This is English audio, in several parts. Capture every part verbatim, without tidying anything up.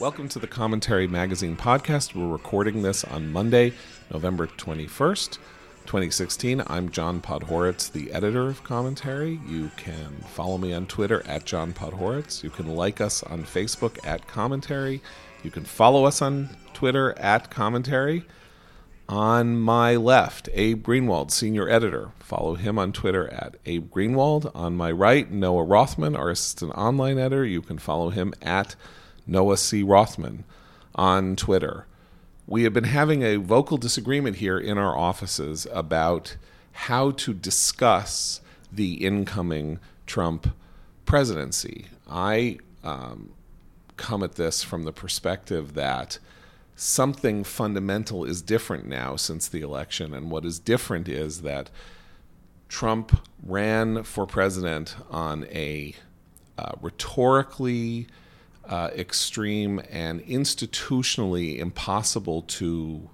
Welcome to the Commentary Magazine podcast. We're recording this on Monday, November twenty-first, twenty sixteen. I'm John Podhoretz, the editor of Commentary. You can follow me on Twitter at John Podhoretz. You can like us on Facebook at Commentary. You can follow us on Twitter at Commentary. On my left, Abe Greenwald, senior editor. Follow him on Twitter at Abe Greenwald. On my right, Noah Rothman, our assistant online editor. You can follow him at Noah C. Rothman on Twitter. We have been having a vocal disagreement here in our offices about how to discuss the incoming Trump presidency. I um, come at this from the perspective that something fundamental is different now since the election, and what is different is that Trump ran for president on a uh, rhetorically uh, extreme and institutionally impossible to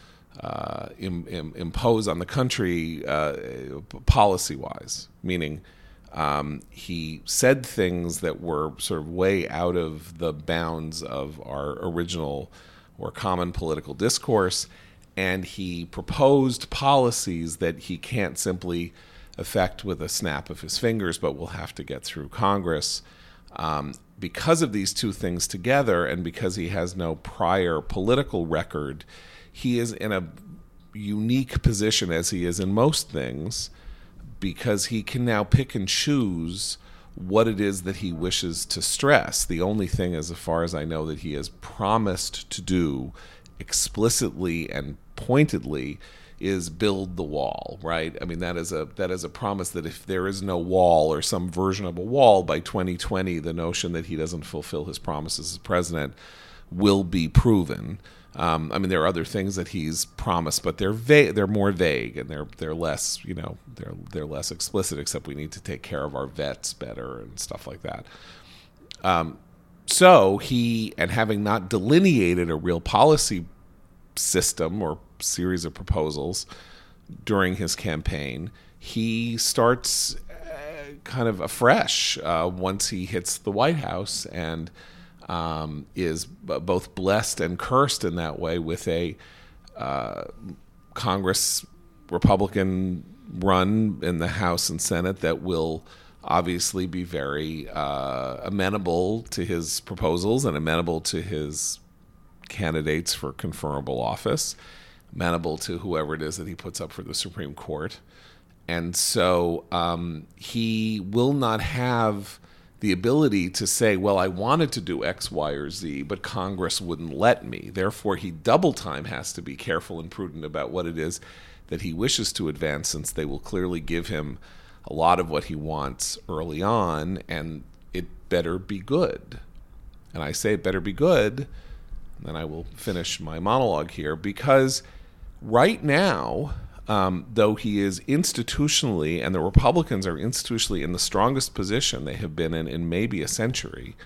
uh, im- im- impose on the country uh, policy-wise, meaning um, he said things that were sort of way out of the bounds of our original or common political discourse, and he proposed policies that he can't simply effect with a snap of his fingers, but will have to get through Congress. Um, because of these two things together, and because he has no prior political record, he is in a unique position, as he is in most things, because he can now pick and choose what it is that he wishes to stress. The only thing, as far as I know, that he has promised to do explicitly and pointedly is build the wall, right? I mean, that is a that is a promise that if there is no wall or some version of a wall by twenty twenty, the notion that he doesn't fulfill his promises as president will be proven. Um, I mean, there are other things that he's promised, but they're va- they're more vague and they're they're less, you know, they're they're less explicit. Except we need to take care of our vets better and stuff like that. Um, so he, and having not delineated a real policy system or series of proposals during his campaign, he starts uh, kind of afresh uh, once he hits the White House, and Um, is b- both blessed and cursed in that way with a uh, Congress Republican run in the House and Senate that will obviously be very uh, amenable to his proposals and amenable to his candidates for conferable office, amenable to whoever it is that he puts up for the Supreme Court. And so um, he will not have the ability to say, well, I wanted to do X, Y, or Z, but Congress wouldn't let me. Therefore, he double time has to be careful and prudent about what it is that he wishes to advance, since they will clearly give him a lot of what he wants early on, and it better be good. And I say it better be good, and then I will finish my monologue here, because right now, Um, though he is institutionally, and the Republicans are institutionally in the strongest position they have been in in maybe a century,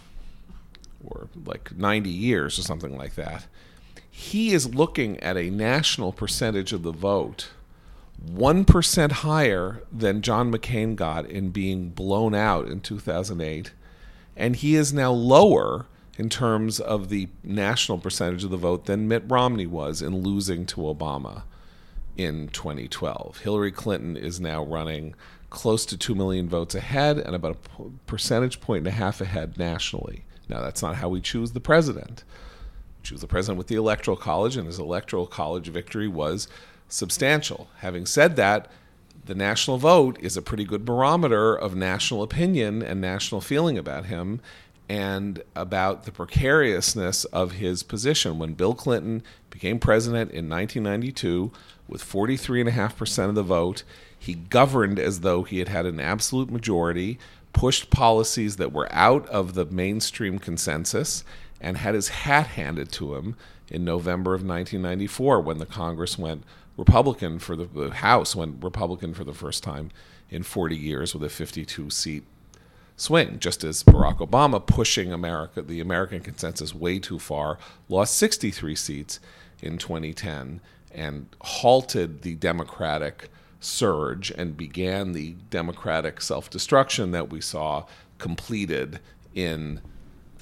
or like ninety years or something like that, he is looking at a national percentage of the vote one percent higher than John McCain got in being blown out in two thousand eight, and he is now lower in terms of the national percentage of the vote than Mitt Romney was in losing to Obama in twenty twelve. Hillary Clinton is now running close to two million votes ahead and about a percentage point and a half ahead nationally. Now, that's not how we choose the president. We choose the president with the Electoral College, and his Electoral College victory was substantial. Having said that, the national vote is a pretty good barometer of national opinion and national feeling about him, and about the precariousness of his position. When Bill Clinton became president in nineteen ninety-two with forty-three point five percent of the vote, he governed as though he had had an absolute majority, pushed policies that were out of the mainstream consensus, and had his hat handed to him in November of nineteen ninety-four when the Congress went Republican for the, the House went Republican for the first time in forty years with a fifty-two seat swing, just as Barack Obama, pushing America, the American consensus way too far, lost sixty-three seats in twenty ten and halted the Democratic surge and began the Democratic self-destruction that we saw completed in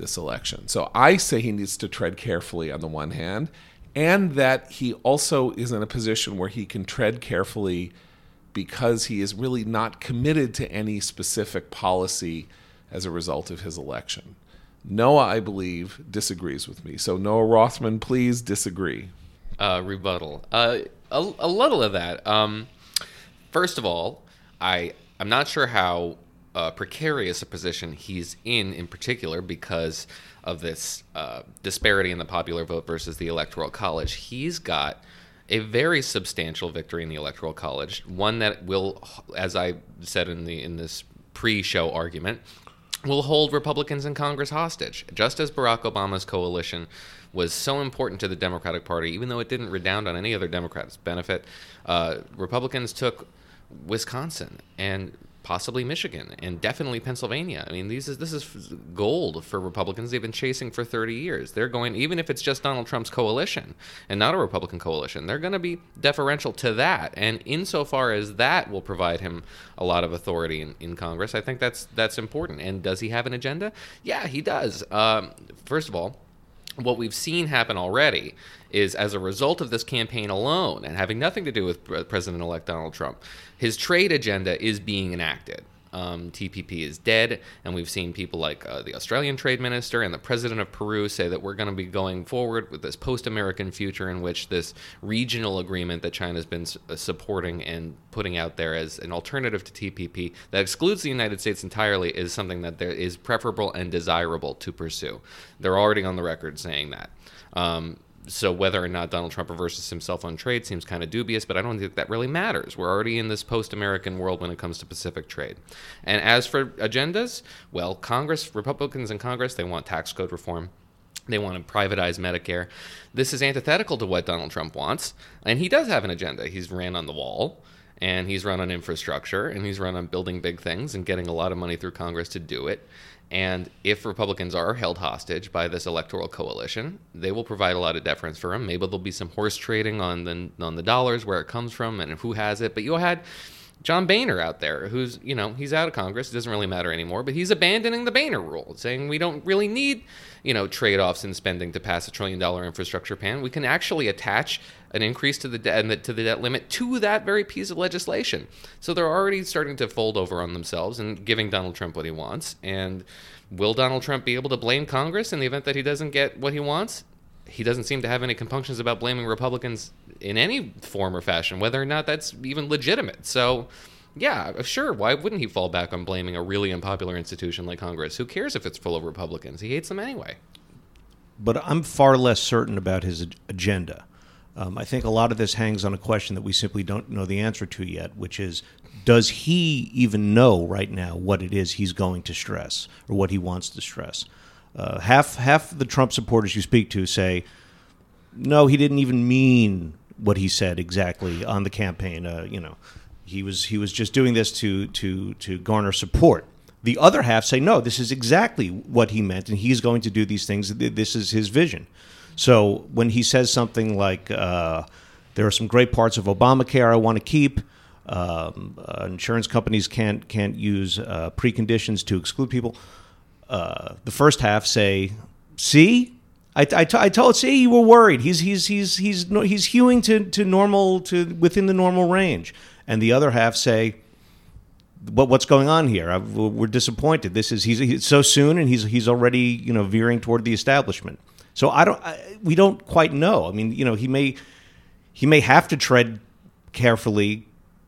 this election. So I say he needs to tread carefully on the one hand, and that he also is in a position where he can tread carefully because he is really not committed to any specific policy as a result of his election. Noah, I believe, disagrees with me. So Noah Rothman, please disagree. Uh, rebuttal. Uh, a, a little of that. Um, first of all, I, I'm not sure how uh, precarious a position he's in in particular because of this uh, disparity in the popular vote versus the Electoral College. He's got a very substantial victory in the Electoral College, one that will, as I said in the in this pre-show argument, will hold Republicans in Congress hostage. Just as Barack Obama's coalition was so important to the Democratic Party, even though it didn't redound on any other Democrats' benefit, uh, Republicans took Wisconsin and possibly Michigan and definitely Pennsylvania. I mean, these is, this is gold for Republicans. They've been chasing for thirty years. They're going, even if it's just Donald Trump's coalition and not a Republican coalition, they're going to be deferential to that. And insofar as that will provide him a lot of authority in, in Congress, I think that's that's important. And does he have an agenda? Yeah, he does. Um, first of all, what we've seen happen already is, as a result of this campaign alone, and having nothing to do with President-elect Donald Trump, his trade agenda is being enacted. Um, T P P is dead, and we've seen people like uh, the Australian trade minister and the president of Peru say that we're going to be going forward with this post-American future in which this regional agreement that China's been su- supporting and putting out there as an alternative to T P P that excludes the United States entirely is something that there is preferable and desirable to pursue. They're already on the record saying that. Um, So whether or not Donald Trump reverses himself on trade seems kind of dubious, but I don't think that really matters. We're already in this post-American world when it comes to Pacific trade. And as for agendas, well, Congress, Republicans in Congress, they want tax code reform. They want to privatize Medicare. This is antithetical to what Donald Trump wants, and he does have an agenda. He's ran on the wall, and he's run on infrastructure, and he's run on building big things and getting a lot of money through Congress to do it. And if Republicans are held hostage by this electoral coalition, they will provide a lot of deference for him. Maybe there'll be some horse trading on the on the dollars, where it comes from and who has it. But you had John Boehner out there, who's, you know, he's out of Congress. It doesn't really matter anymore, but he's abandoning the Boehner rule, saying we don't really need, you know, trade-offs in spending to pass a trillion-dollar infrastructure plan. We can actually attach an increase to the debt to the debt limit to that very piece of legislation. So they're already starting to fold over on themselves and giving Donald Trump what he wants. And will Donald Trump be able to blame Congress in the event that he doesn't get what he wants? He doesn't seem to have any compunctions about blaming Republicans in any form or fashion, whether or not that's even legitimate. So, yeah, sure, why wouldn't he fall back on blaming a really unpopular institution like Congress? Who cares if it's full of Republicans? He hates them anyway. But I'm far less certain about his agenda. Um, I think a lot of this hangs on a question that we simply don't know the answer to yet, which is, does he even know right now what it is he's going to stress or what he wants to stress? Uh, half half the Trump supporters you speak to say, no, he didn't even mean what he said exactly on the campaign. Uh, you know, he was he was just doing this to to to garner support. The other half say, no, this is exactly what he meant, and he's going to do these things. This is his vision. So when he says something like, uh, there are some great parts of Obamacare I want to keep, um, uh, insurance companies can't can't use uh, preconditions to exclude people, uh, the first half say, see, I, I, t- I told, see, you were worried. He's he's he's he's he's hewing to, to normal to within the normal range, and the other half say, what what's going on here? I, we're disappointed. This is he's, he's so soon, and he's he's already, you know, veering toward the establishment. So I don't. I, we don't quite know. I mean, you know, he may he may have to tread carefully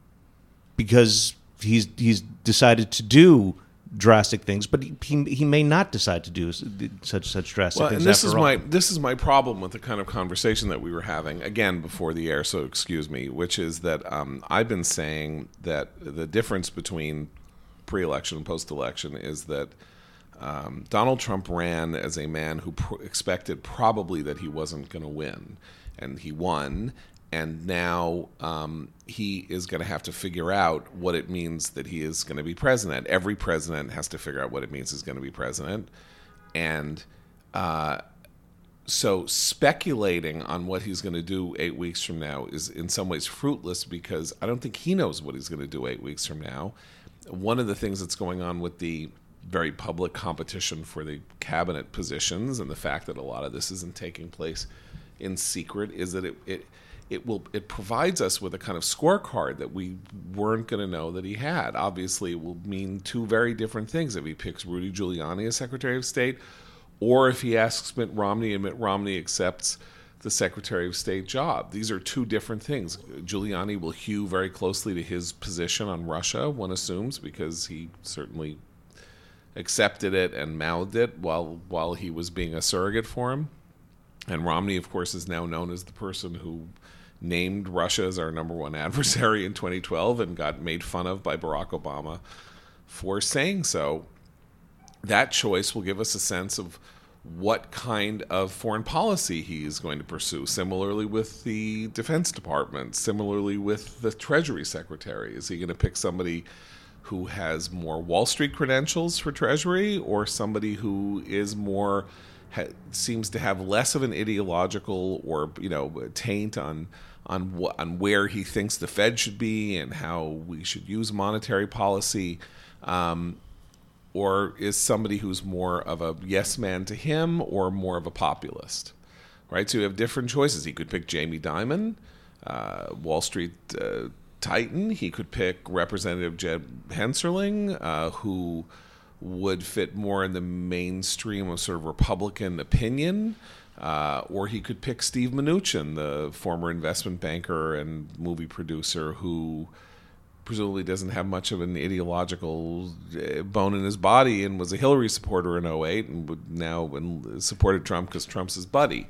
because he's he's decided to do drastic things, but he he, he may not decide to do such such drastic well, things. And this after is all. my this is my problem with the kind of conversation that we were having again before the air. So excuse me, which is that um, I've been saying that the difference between pre-election and post-election is that. Um, Donald Trump ran as a man who pr- expected probably that he wasn't going to win, and he won, and now um, he is going to have to figure out what it means that he is going to be president. Every president has to figure out what it means he's going to be president, and uh, so speculating on what he's going to do eight weeks from now is in some ways fruitless because I don't think he knows what he's going to do eight weeks from now. One of the things that's going on with the very public competition for the cabinet positions, and the fact that a lot of this isn't taking place in secret is that it it, it will it provides us with a kind of scorecard that we weren't going to know that he had. Obviously, it will mean two very different things if he picks Rudy Giuliani as Secretary of State, or if he asks Mitt Romney and Mitt Romney accepts the Secretary of State job. These are two different things. Giuliani will hew very closely to his position on Russia, one assumes, because he certainly accepted it and mouthed it while while he was being a surrogate for him. And Romney, of course, is now known as the person who named Russia as our number one adversary in twenty twelve and got made fun of by Barack Obama for saying so. That choice will give us a sense of what kind of foreign policy he is going to pursue. Similarly with the Defense Department, similarly with the Treasury Secretary. Is he going to pick somebody who has more Wall Street credentials for Treasury, or somebody who is more ha, seems to have less of an ideological or you know taint on on wh- on where he thinks the Fed should be and how we should use monetary policy? Um, Or is somebody who's more of a yes man to him or more of a populist, right? So you have different choices. He could pick Jamie Dimon, uh, Wall Street uh, titan. He could pick Representative Jed Hensarling, uh, who would fit more in the mainstream of sort of Republican opinion. Uh, or he could pick Steve Mnuchin, the former investment banker and movie producer who presumably doesn't have much of an ideological bone in his body and was a Hillary supporter in oh eight and would now supported Trump because Trump's his buddy.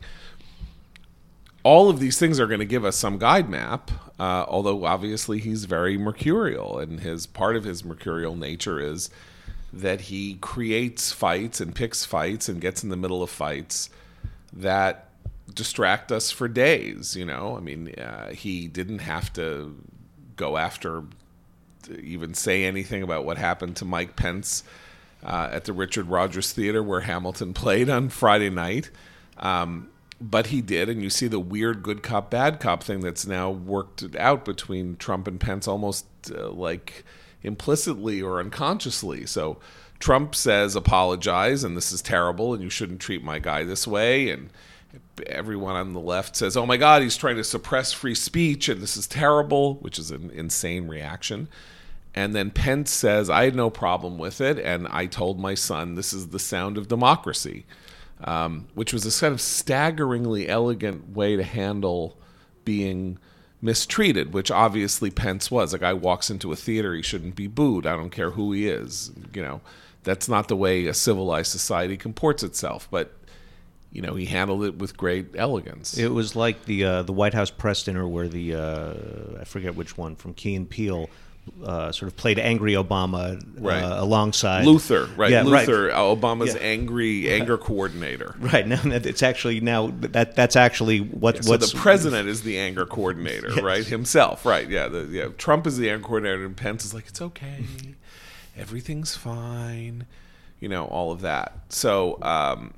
All of these things are going to give us some guide map, uh, although obviously he's very mercurial, and his part of his mercurial nature is that he creates fights and picks fights and gets in the middle of fights that distract us for days. You know, I mean, uh, he didn't have to go after even say anything about what happened to Mike Pence uh, at the Richard Rodgers Theater where Hamilton played on Friday night. Um, but he did, and you see the weird good cop, bad cop thing that's now worked out between Trump and Pence almost uh, like implicitly or unconsciously. So Trump says, apologize, and this is terrible, and you shouldn't treat my guy this way, and everyone on the left says, oh my God, he's trying to suppress free speech and this is terrible, which is an insane reaction. And then Pence says, I had no problem with it, and I told my son this is the sound of democracy, um, which was a kind of staggeringly elegant way to handle being mistreated, which obviously Pence was. A guy walks into a theater, he shouldn't be booed. I don't care who he is. You know, that's not the way a civilized society comports itself. But you know, he handled it with great elegance. It was like the uh, the White House press dinner where the uh, I forget which one from Key and Peele uh, sort of played angry Obama right. uh, alongside Luther, right? Yeah, Luther, right. Obama's yeah. angry right. anger coordinator. Right now, it's actually now that that's actually what. Yeah, so what's, the president is the anger coordinator, yes. right? Himself, right? Yeah, the, yeah. Trump is the anger coordinator, and Pence is like, it's okay, everything's fine, you know, all of that. So. Um,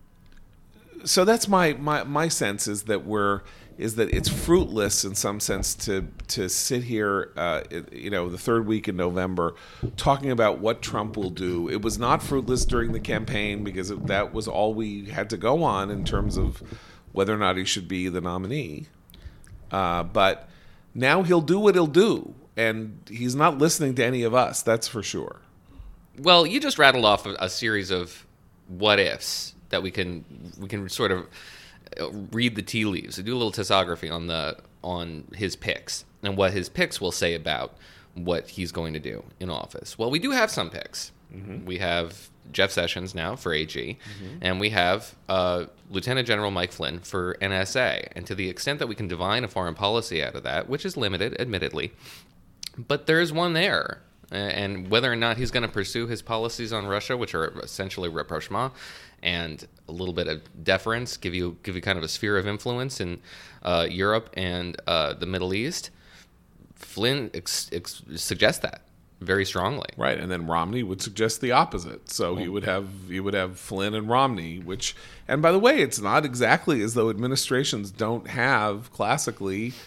So that's my, my, my sense is that we're is that it's fruitless in some sense to to sit here, uh, you know, the third week in November, talking about what Trump will do. It was not fruitless during the campaign because that was all we had to go on in terms of whether or not he should be the nominee. Uh, but now he'll do what he'll do, and he's not listening to any of us. That's for sure. Well, you just rattled off a, a series of what ifs that we can we can sort of read the tea leaves, do a little tessography on the on his picks and what his picks will say about what he's going to do in office. Well, we do have some picks. Mm-hmm. We have Jeff Sessions now for A G, mm-hmm. and we have uh, Lieutenant General Mike Flynn for N S A. And to the extent that we can divine a foreign policy out of that, which is limited, admittedly, but there is one there. And whether or not he's going to pursue his policies on Russia, which are essentially rapprochement and a little bit of deference, give you give you kind of a sphere of influence in uh, Europe and uh, the Middle East, Flynn ex- ex- suggests that very strongly. Right, and then Romney would suggest the opposite. So he would have he would have Flynn and Romney, which, and by the way, it's not exactly as though administrations don't have classically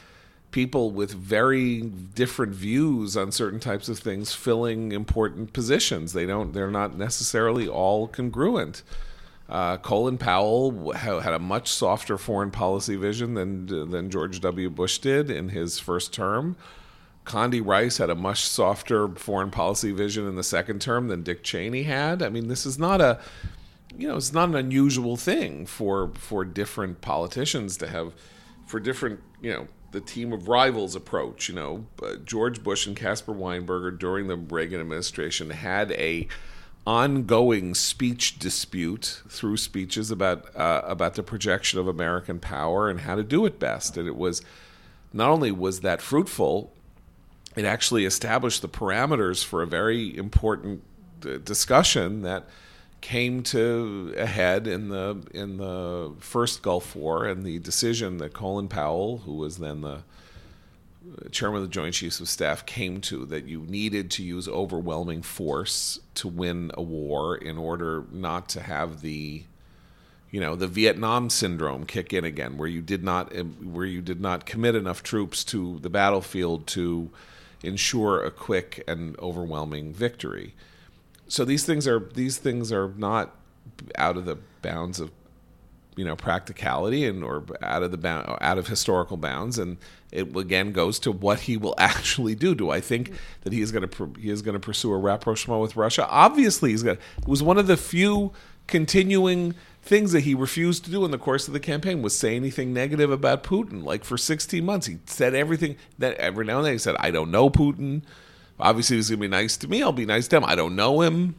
people with very different views on certain types of things filling important positions. They don't. They're not necessarily all congruent. Uh, Colin Powell ha- had a much softer foreign policy vision than than George W. Bush did in his first term. Condi Rice had a much softer foreign policy vision in the second term than Dick Cheney had. I mean, this is not a, you know, it's not an unusual thing for for different politicians to have, for different, you know, the team of rivals approach. You know, uh, George Bush and Caspar Weinberger during the Reagan administration had a ongoing speech dispute through speeches about uh, about the projection of American power and how to do it best. And it was, not only was that fruitful, it actually established the parameters for a very important uh, discussion that came to a head in the in the first Gulf War, and the decision that Colin Powell, who was then the chairman of the Joint Chiefs of Staff, came to, that you needed to use overwhelming force to win a war in order not to have the, you know, the Vietnam syndrome kick in again, where you did not where you did not commit enough troops to the battlefield to ensure a quick and overwhelming victory. So these things are these things are not out of the bounds of, you know, practicality and or out of the bound, out of historical bounds, and it again goes to what he will actually do. Do I think that he is going to he is going to pursue a rapprochement with Russia? Obviously, he's going. It was one of the few continuing things that he refused to do in the course of the campaign, was say anything negative about Putin. Like for sixteen months, he said everything that every now and then he said, "I don't know Putin. Obviously, he's going to be nice to me. I'll be nice to him. I don't know him."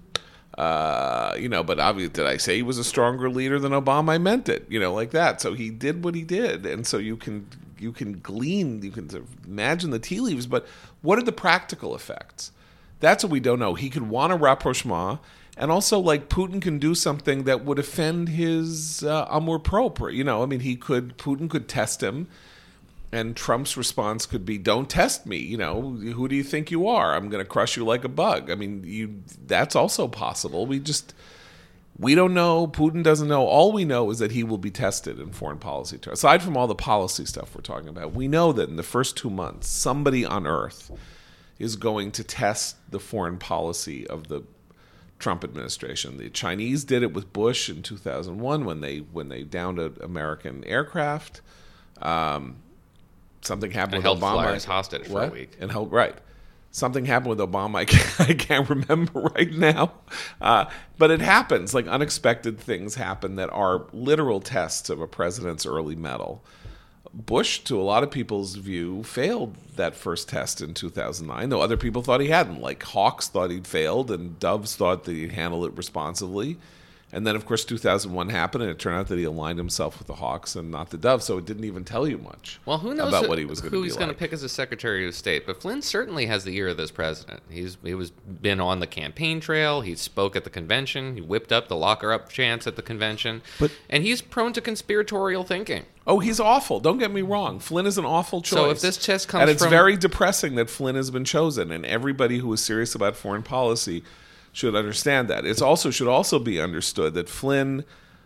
Uh, you know, but obviously, did I say he was a stronger leader than Obama? I meant it, you know, like that. So he did what he did, and so you can you can glean, you can sort of imagine the tea leaves. But what are the practical effects? That's what we don't know. He could want a rapprochement, and also like Putin can do something that would offend his uh, amour propre. You know, I mean, he could Putin could test him. And Trump's response could be, "Don't test me. You know, who do you think you are? I'm going to crush you like a bug." I mean, you, that's also possible. We just, we don't know. Putin doesn't know. All we know is that he will be tested in foreign policy. Aside from all the policy stuff we're talking about, we know that in the first two months, somebody on earth is going to test the foreign policy of the Trump administration. The Chinese did it with Bush in two thousand one when they when they downed an American aircraft. Um, Something happened and with held Obama. Flyers hostage for what? a week. And held right. Something happened with Obama. I can't, I can't remember right now, uh, but it happens. Like unexpected things happen that are literal tests of a president's early mettle. Bush, to a lot of people's view, failed that first test in two thousand nine, though other people thought he hadn't. Like Hawks thought he'd failed, and Doves thought that he'd handled it responsibly. And then, of course, two thousand one happened, and it turned out that he aligned himself with the Hawks and not the Doves, so it didn't even tell you much. Well, who knows about who, what he was going to be who he's going to pick as a Secretary of State? But Flynn certainly has the ear of this president. He's he was been on the campaign trail. He spoke at the convention. He whipped up the locker up chants at the convention. But, and he's prone to conspiratorial thinking. Oh, he's awful. Don't get me wrong. Flynn is an awful choice. So if this test comes and it's from... very depressing that Flynn has been chosen, and everybody who is serious about foreign policy should understand that. It also should also be understood that Flynn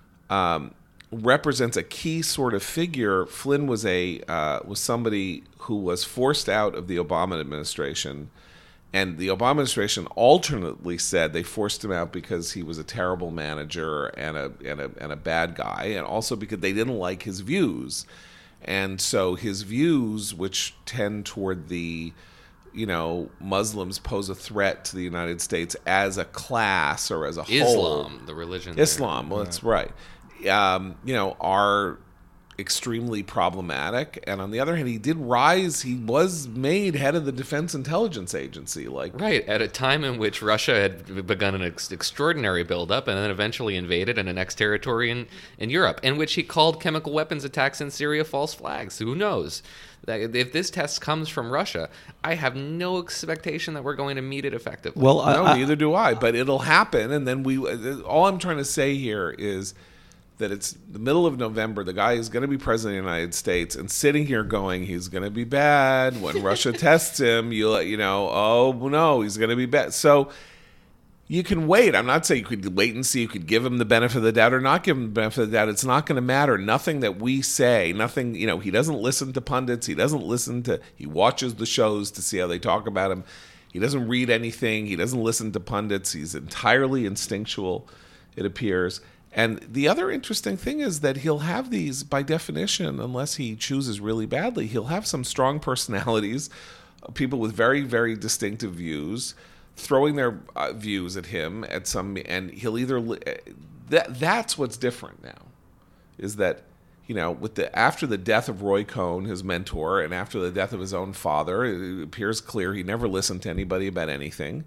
um, represents a key sort of figure. Flynn was a uh, was somebody who was forced out of the Obama administration, and the Obama administration alternately said they forced him out because he was a terrible manager and a and a and a bad guy, and also because they didn't like his views, and so his views, which tend toward the you know, Muslims pose a threat to the United States as a class or as a Islam, whole. Islam, the religion. Islam, there. well, that's right. Um, you know, are extremely problematic. And on the other hand, he did rise. He was made head of the Defense Intelligence Agency. like Right, at a time in which Russia had begun an ex- extraordinary buildup and then eventually invaded and annexed territory in, in Europe, in which he called chemical weapons attacks in Syria false flags. Who knows? That if this test comes from Russia, I have no expectation that we're going to meet it effectively. Well, no, I, neither do I. But it'll happen, and then we. All I'm trying to say here is that it's the middle of November. The guy is going to be president of the United States, and sitting here going, he's going to be bad when Russia tests him. You you know, oh no, he's going to be bad. So you can wait. I'm not saying you could wait and see. You could give him the benefit of the doubt or not give him the benefit of the doubt. It's not going to matter. Nothing that we say, nothing, you know, he doesn't listen to pundits. He doesn't listen to, he watches the shows to see how they talk about him. He doesn't read anything. He doesn't listen to pundits. He's entirely instinctual, it appears. And the other interesting thing is that he'll have these, by definition, unless he chooses really badly, he'll have some strong personalities, people with very, very distinctive views, throwing their uh, views at him at some, and he'll either that that's what's different now, is that, you know, with the after the death of Roy Cohn, his mentor, and after the death of his own father, it appears clear he never listened to anybody about anything.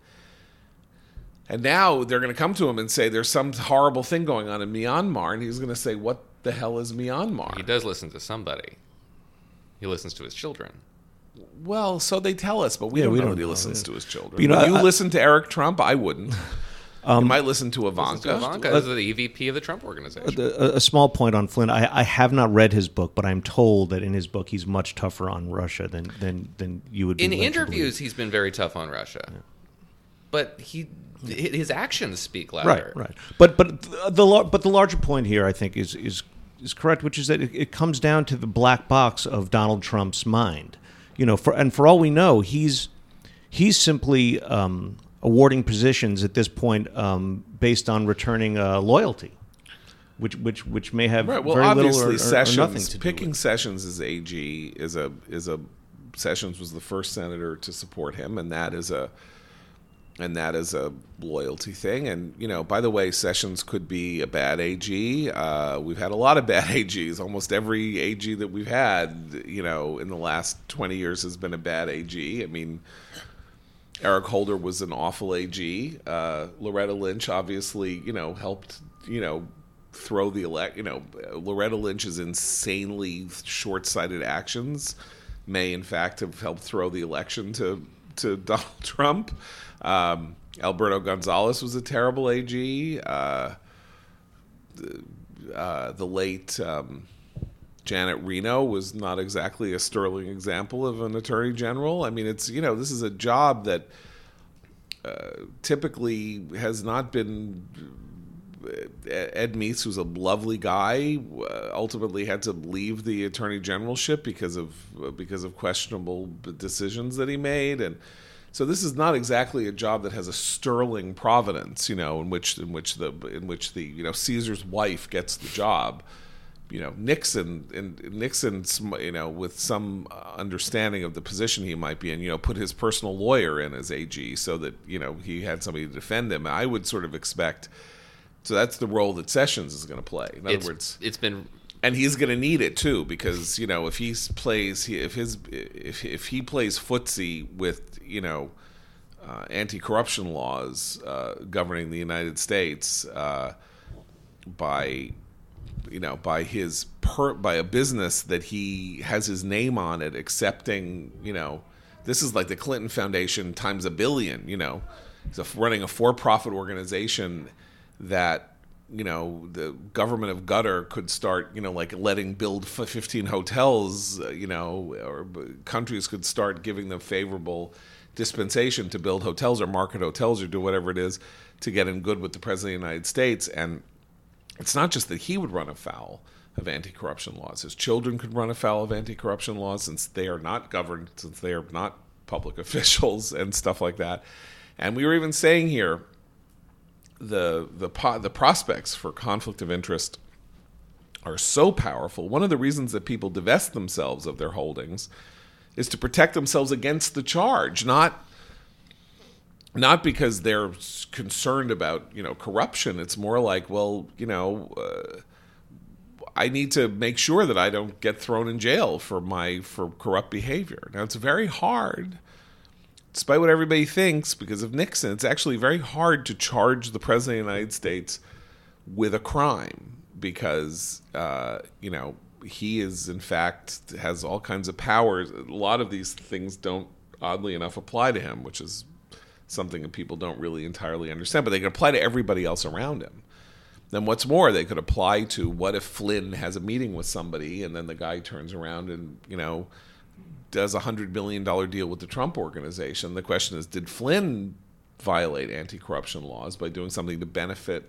And now they're going to come to him and say there's some horrible thing going on in Myanmar, and he's going to say, "What the hell is Myanmar?" He does listen to somebody. He listens to his children. Well, so they tell us, but we Yeah, don't we know don't that he know, listens yeah. to his children. But, you know, Would you I- listen to Eric Trump? I wouldn't. Um, you might listen to Ivanka. Listens to Ivanka as the E V P of the Trump organization. A, a small point on Flynn. I, I have not read his book, but I'm told that in his book he's much tougher on Russia than than, than you would be In led to interviews, believe. he's been very tough on Russia. But he, his actions speak louder. Right, right. But but the, the lar- but the larger point here, I think, is is is correct, which is that it, it comes down to the black box of Donald Trump's mind. You know, for and for all we know, he's he's simply um, awarding positions at this point um, based on returning uh, loyalty, which which which may have Right. Well, very obviously, little or, or, Sessions or nothing to do picking with it. Sessions as A G is a is a Sessions was the first senator to support him, and that is a and that is a loyalty thing. And you know, by the way, Sessions could be a bad A G. Uh, we've had a lot of bad A Gs. Almost every A G that we've had, you know, in the last twenty years has been a bad A G. I mean, Eric Holder was an awful A G. Uh, Loretta Lynch obviously, you know, helped, you know, throw the elect. You know, Loretta Lynch's insanely short-sighted actions may, in fact, have helped throw the election to to Donald Trump. Um, Alberto Gonzalez was a terrible A G. Uh, the, uh, the late um, Janet Reno was not exactly a sterling example of an attorney general. I mean, it's, you know, this is a job that uh, typically has not been. Ed Meese, who's a lovely guy, uh, ultimately had to leave the attorney generalship because of uh, because of questionable decisions that he made, and so this is not exactly a job that has a sterling providence, you know, in which in which the in which the you know Caesar's wife gets the job. You know, Nixon and Nixon, you know, with some understanding of the position he might be in, you know, put his personal lawyer in as A G so that, you know, he had somebody to defend him. I would sort of expect. So that's the role that Sessions is going to play. In other It's, words, it's been and he's going to need it too, because you know if he plays, if his if if he plays footsie with you know uh, anti-corruption laws uh, governing the United States uh, by you know by his per, by a business that he has his name on it, accepting you know this is like the Clinton Foundation times a billion. You know, he's a, running a for-profit organization that, you know, the government of Qatar could start, you know, like letting build fifteen hotels, uh, you know, or countries could start giving them favorable dispensation to build hotels or market hotels or do whatever it is to get in good with the President of the United States. And it's not just that he would run afoul of anti-corruption laws. His children could run afoul of anti-corruption laws since they are not governed, since they are not public officials and stuff like that. And we were even saying here, the the the prospects for conflict of interest are so powerful. One of the reasons that people divest themselves of their holdings is to protect themselves against the charge, not not because they're concerned about, you know, corruption. It's more like, well, you know, uh, I need to make sure that I don't get thrown in jail for my for corrupt behavior. Now, it's very hard. Despite what everybody thinks, because of Nixon, it's actually very hard to charge the President of the United States with a crime because, uh, you know, he is, in fact, has all kinds of powers. A lot of these things don't, oddly enough, apply to him, which is something that people don't really entirely understand. But they can apply to everybody else around him. Then what's more, they could apply to what if Flynn has a meeting with somebody and then the guy turns around and, you know, does a hundred million dollar deal with the Trump organization. The question is, did Flynn violate anti-corruption laws by doing something to benefit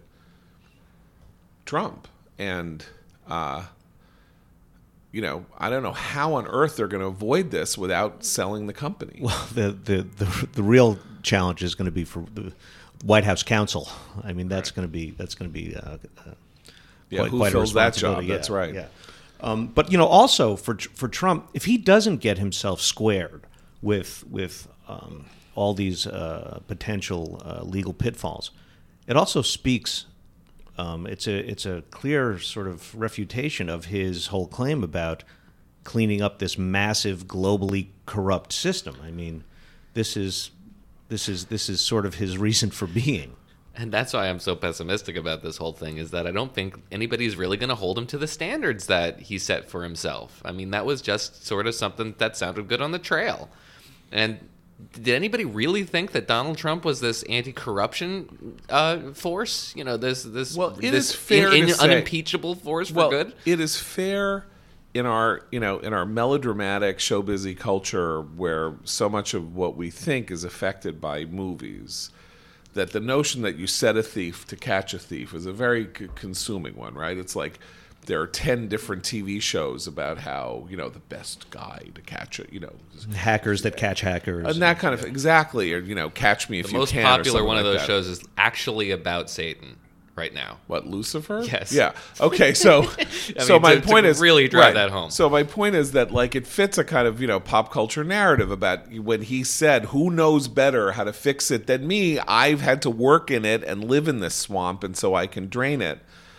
Trump. And, uh, you know, I don't know how on earth they're going to avoid this without selling the company. Well, the the the, the real challenge is going to be for the White House counsel. I mean, that's right. going to be that's going to be uh, uh, yeah, quite, who quite fills a that job? responsibility. That's yeah, right. Yeah. Um, but you know, also for for Trump, if he doesn't get himself squared with with um, all these uh, potential uh, legal pitfalls, it also speaks. Um, it's a it's a clear sort of refutation of his whole claim about cleaning up this massive, globally corrupt system. I mean, this is this is this is sort of his reason for being. And that's why I'm so pessimistic about this whole thing, is that I don't think anybody's really going to hold him to the standards that he set for himself. I mean, that was just sort of something that sounded good on the trail. And did anybody really think that Donald Trump was this anti-corruption uh, force? You know, this this well, it this is fair in, in, to say, unimpeachable force for well, good? It is fair in our, you know, in our melodramatic, show-busy culture where so much of what we think is affected by movies, that the notion that you set a thief to catch a thief is a very c- consuming one, right? It's like there are ten different T V shows about how, you know, the best guy to catch it, you know. Hackers that catch hackers. And that kind of, exactly, or, you know, Catch Me If The You most Can. popular one like of those that. shows is actually about Satan right now. What, Lucifer? Yes. Yeah. Okay. So, so mean, my to- to point is really drive right. that home. So my point is that like it fits a kind of, you know, pop culture narrative about when he said, "Who knows better how to fix it than me? I've had to work in it and live in this swamp, and so I can drain it."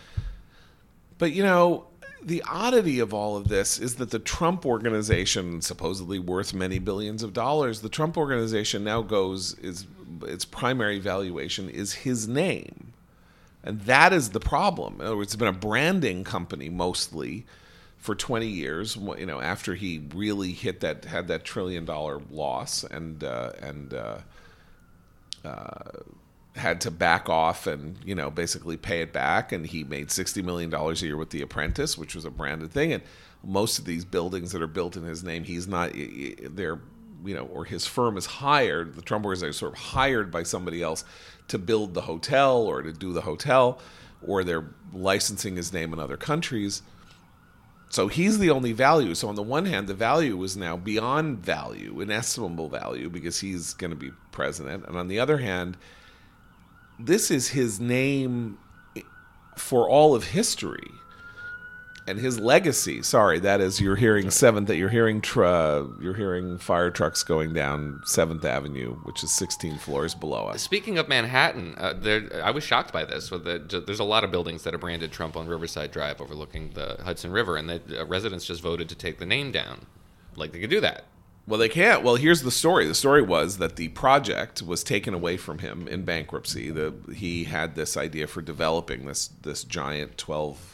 But you know, the oddity of all of this is that the Trump organization, supposedly worth many billions of dollars, the Trump organization now goes is its primary valuation is his name. And that is the problem. In other words, it's been a branding company mostly for twenty years. You know, after he really hit that, had that trillion dollar loss, and uh, and uh, uh, had to back off and, you know, basically pay it back. And he made sixty million dollars a year with The Apprentice, which was a branded thing. And most of these buildings that are built in his name, he's not. They're, you know, or his firm is hired. The Trump organization is sort of hired by somebody else to build the hotel or to do the hotel, or they're licensing his name in other countries. So he's the only value. So on the one hand, the value is now beyond value, inestimable value, because he's going to be president. And on the other hand, this is his name for all of history. And his legacy, sorry, that is, you're hearing seventh, that you're hearing tr- you're hearing fire trucks going down seventh Avenue, which is sixteen floors below us. Speaking of Manhattan, uh, there, I was shocked by this. With the, there's a lot of buildings that are branded Trump on Riverside Drive overlooking the Hudson River, and the uh, residents just voted to take the name down. Like, they could do that. Well, they can't. Well, here's the story. The story was that the project was taken away from him in bankruptcy. The, he had this idea for developing this this giant twelve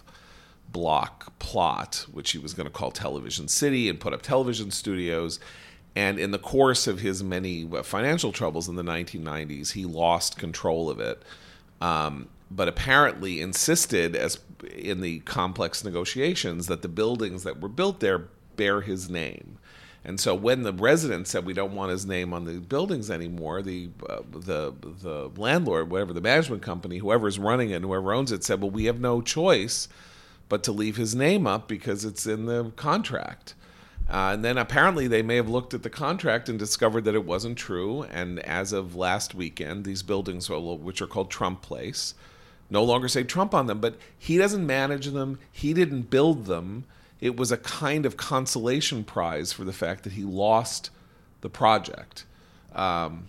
block plot, which he was going to call Television City, and put up television studios. And in the course of his many financial troubles in the nineteen nineties, he lost control of it, um, but apparently insisted, as in the complex negotiations, that the buildings that were built there bear his name. And so when the residents said we don't want his name on the buildings anymore, the uh, the the landlord, whatever the management company, whoever's running it, whoever owns it, said, well, we have no choice but to leave his name up because it's in the contract. Uh, and then apparently they may have looked at the contract and discovered that it wasn't true. And as of last weekend, these buildings, which are called Trump Place, no longer say Trump on them. But he doesn't manage them. He didn't build them. It was a kind of consolation prize for the fact that he lost the project. Um,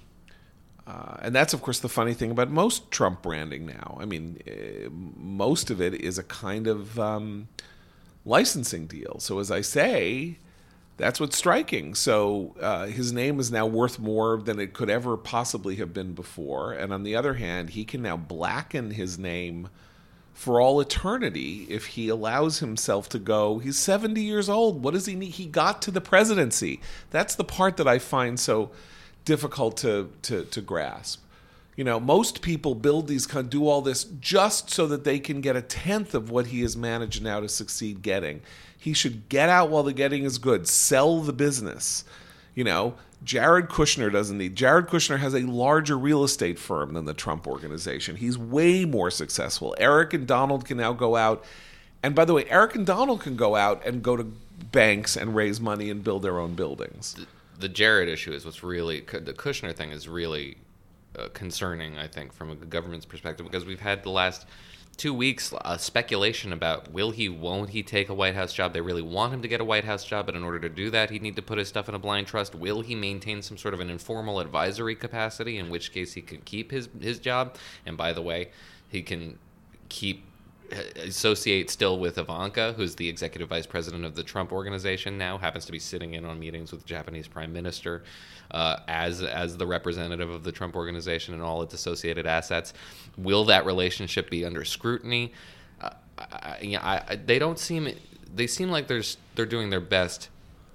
uh, and that's, of course, the funny thing about most Trump branding now. I mean, uh, most of it is a kind of um, licensing deal. So as I say, that's what's striking. So uh, his name is now worth more than it could ever possibly have been before. And on the other hand, he can now blacken his name for all eternity if he allows himself to go. He's seventy years old. What does he need? He got to the presidency. That's the part that I find so difficult to to, to grasp. You know, most people build these, do all this just so that they can get a tenth of what he has managed now to succeed getting. He should get out while the getting is good. Sell the business. You know, Jared Kushner doesn't need. Jared Kushner has a larger real estate firm than the Trump Organization. He's way more successful. Eric and Donald can now go out. And by the way, Eric and Donald can go out and go to banks and raise money and build their own buildings. The, the Jared issue is what's really, the Kushner thing is really uh, concerning, I think, from a government's perspective, because we've had the last two weeks uh, speculation about will he, won't he take a White House job. They really want him to get a White House job, but in order to do that, he'd need to put his stuff in a blind trust. Will he maintain some sort of an informal advisory capacity, in which case he could keep his, his job? And by the way, he can keep associate still with Ivanka, who's the executive vice president of the Trump Organization now, happens to be sitting in on meetings with the Japanese prime minister uh, as as the representative of the Trump Organization and all its associated assets. Will that relationship be under scrutiny? Uh, I, you know, I, they don't seem they seem like there's they're doing their best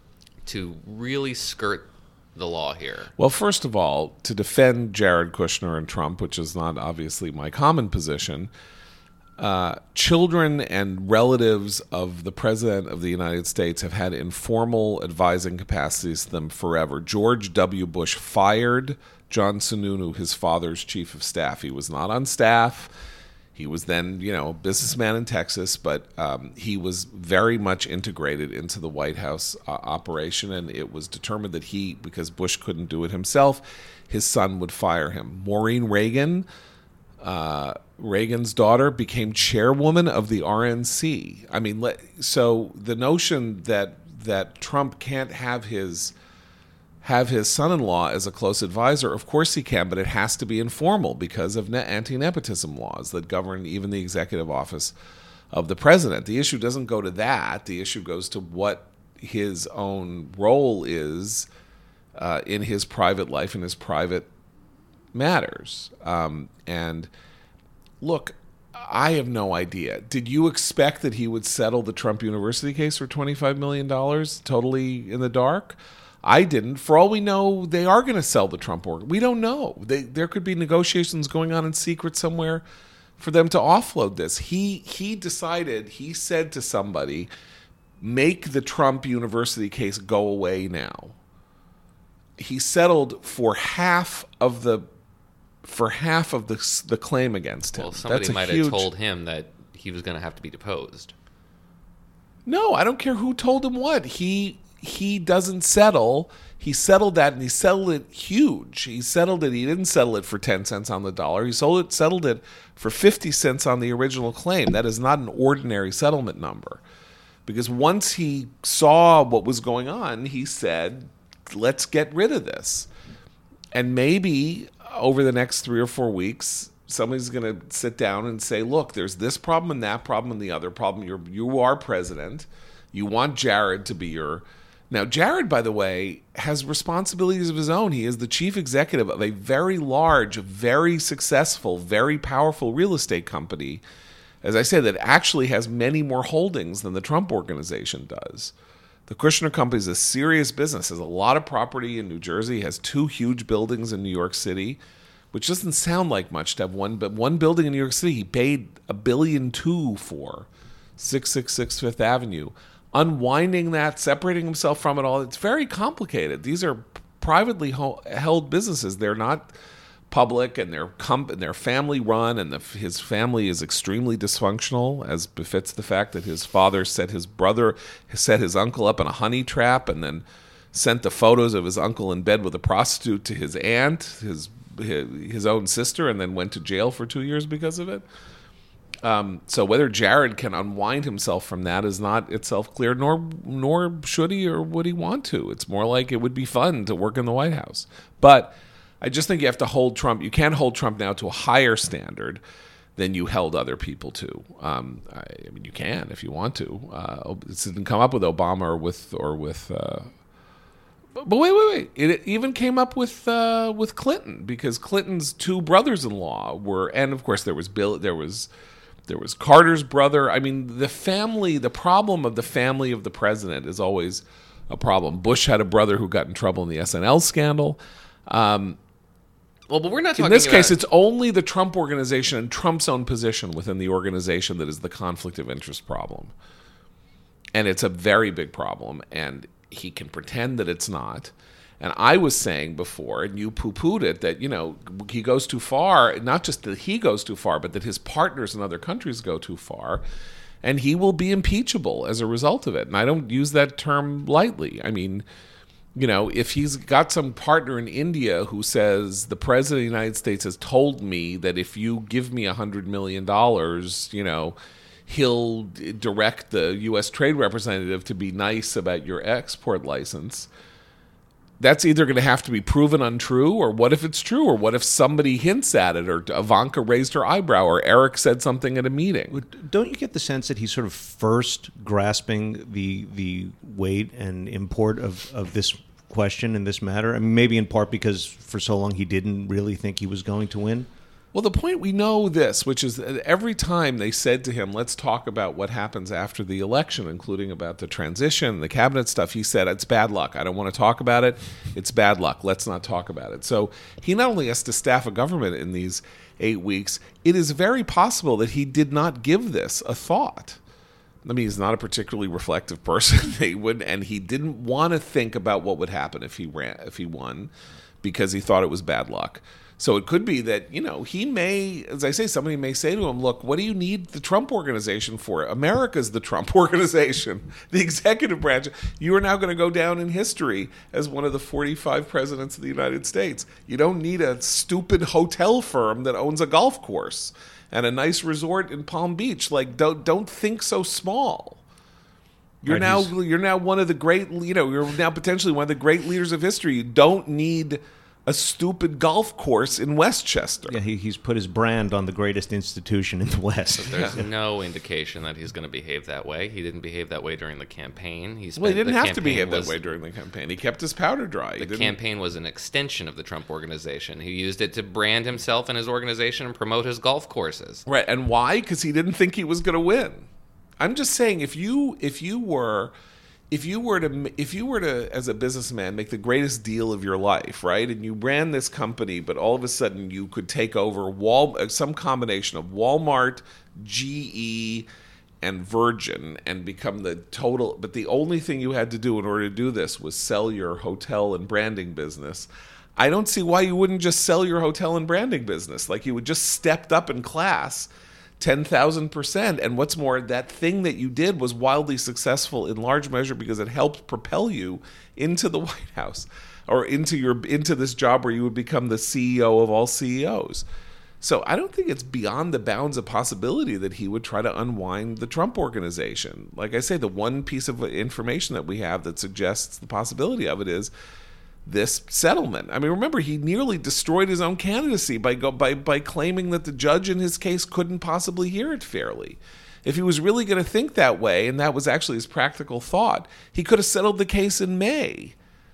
to really skirt the law here. Well, first of all, to defend Jared Kushner and Trump, which is not obviously my common position, Uh, children and relatives of the President of the United States have had informal advising capacities to them forever. George W. Bush fired John Sununu, his father's chief of staff. He was not on staff. He was then, you know, a businessman in Texas, but um, he was very much integrated into the White House uh, operation, and it was determined that he, because Bush couldn't do it himself, his son would fire him. Maureen Reagan, uh, Reagan's daughter, became chairwoman of the R N C. I mean, let, so the notion that that Trump can't have his have his son-in-law as a close advisor, of course he can, but it has to be informal because of ne- anti-nepotism laws that govern even the executive office of the president. The issue doesn't go to that. The issue goes to what his own role is uh, in his private life, in his private matters. Um, and look, I have no idea. Did you expect that he would settle the Trump University case for twenty-five million dollars totally in the dark? I didn't. For all we know, they are going to sell the Trump org. We don't know. They, there could be negotiations going on in secret somewhere for them to offload this. He he decided, he said to somebody, make the Trump University case go away now. He settled for half of the for half of the the claim against him. Well, somebody That's a might huge... have told him that he was going to have to be deposed. No, I don't care who told him what. He he doesn't settle. He settled that, and he settled it huge. He settled it. He didn't settle it for ten cents on the dollar. He sold it, settled it for fifty cents on the original claim. That is not an ordinary settlement number. Because once he saw what was going on, he said, let's get rid of this. And maybe over the next three or four weeks, somebody's going to sit down and say, look, there's this problem and that problem and the other problem. You're, you are president. You want Jared to be your... Now, Jared, by the way, has responsibilities of his own. He is the chief executive of a very large, very successful, very powerful real estate company, as I said, that actually has many more holdings than the Trump Organization does. The Kushner Company is a serious business, has a lot of property in New Jersey, has two huge buildings in New York City, which doesn't sound like much to have one, but one building in New York City he paid a billion two for, six six six Fifth Avenue. Unwinding that, separating himself from it all, it's very complicated. These are privately ho- held businesses. They're not public, and they're comp- and they're family run, and the, his family is extremely dysfunctional, as befits the fact that his father set his brother, set his uncle up in a honey trap, and then sent the photos of his uncle in bed with a prostitute to his aunt, his his, his own sister, and then went to jail for two years because of it. Um, so whether Jared can unwind himself from that is not itself clear, nor nor should he or would he want to. It's more like it would be fun to work in the White House. But I just think you have to hold Trump. You can't hold Trump now to a higher standard than you held other people to. Um, I, I mean, you can if you want to. Uh, it didn't come up with Obama or with or with. Uh, but wait, wait, wait! It even came up with uh, with Clinton, because Clinton's two brothers-in-law were, and of course there was Bill. There was. There was Carter's brother. I mean, the family, the problem of the family of the president is always a problem. Bush had a brother who got in trouble in the S N L scandal. Um, well, but we're not talking in this about... case, it's only the Trump Organization and Trump's own position within the organization that is the conflict of interest problem. And it's a very big problem, and he can pretend that it's not. And I was saying before, and you poo-pooed it, that, you know, he goes too far, not just that he goes too far, but that his partners in other countries go too far, and he will be impeachable as a result of it. And I don't use that term lightly. I mean, you know, if he's got some partner in India who says, the president of the United States has told me that if you give me one hundred million dollars, you know, he'll direct the U S trade representative to be nice about your export license, that's either going to have to be proven untrue, or what if it's true, or what if somebody hints at it, or Ivanka raised her eyebrow, or Eric said something at a meeting. Don't you get the sense that he's sort of first grasping the the weight and import of, of this question and this matter? I mean, maybe in part because for so long he didn't really think he was going to win? Well, the point, we know this, which is that every time they said to him, let's talk about what happens after the election, including about the transition, the cabinet stuff, he said, it's bad luck. I don't want to talk about it. It's bad luck. Let's not talk about it. So he not only has to staff a government in these eight weeks, it is very possible that he did not give this a thought. I mean, he's not a particularly reflective person. He would, and he didn't want to think about what would happen if he ran, if he won, because he thought it was bad luck. So it could be that, you know, he may, as I say, somebody may say to him, look, what do you need the Trump organization for? America's the Trump organization, the executive branch. You are now going to go down in history as one of the forty-five presidents of the United States. You don't need a stupid hotel firm that owns a golf course and a nice resort in Palm Beach. Like, don't don't think so small. You're right, now he's... you're now one of the great, you know, you're now potentially one of the great leaders of history. You don't need a stupid golf course in Westchester. Yeah, he, he's put his brand on the greatest institution in the West. So there's yeah. no indication that he's going to behave that way. He didn't behave that way during the campaign. He well, he didn't have to behave was, that way during the campaign. He kept his powder dry. The campaign was an extension of the Trump organization. He used it to brand himself and his organization and promote his golf courses. Right, and why? Because he didn't think he was going to win. I'm just saying, if you if you were... If you were to, if you were to, as a businessman, make the greatest deal of your life, right, and you ran this company, but all of a sudden you could take over Wal, some combination of Walmart, G E, and Virgin, and become the total, but the only thing you had to do in order to do this was sell your hotel and branding business, I don't see why you wouldn't just sell your hotel and branding business. Like, you would just stepped up in class ten thousand percent. And what's more, that thing that you did was wildly successful in large measure because it helped propel you into the White House, or into your into this job where you would become the C E O of all C E Os. So I don't think it's beyond the bounds of possibility that he would try to unwind the Trump organization. Like I say, the one piece of information that we have that suggests the possibility of it is this settlement. I mean, remember, he nearly destroyed his own candidacy by go, by by claiming that the judge in his case couldn't possibly hear it fairly. If he was really going to think that way, and that was actually his practical thought, he could have settled the case in May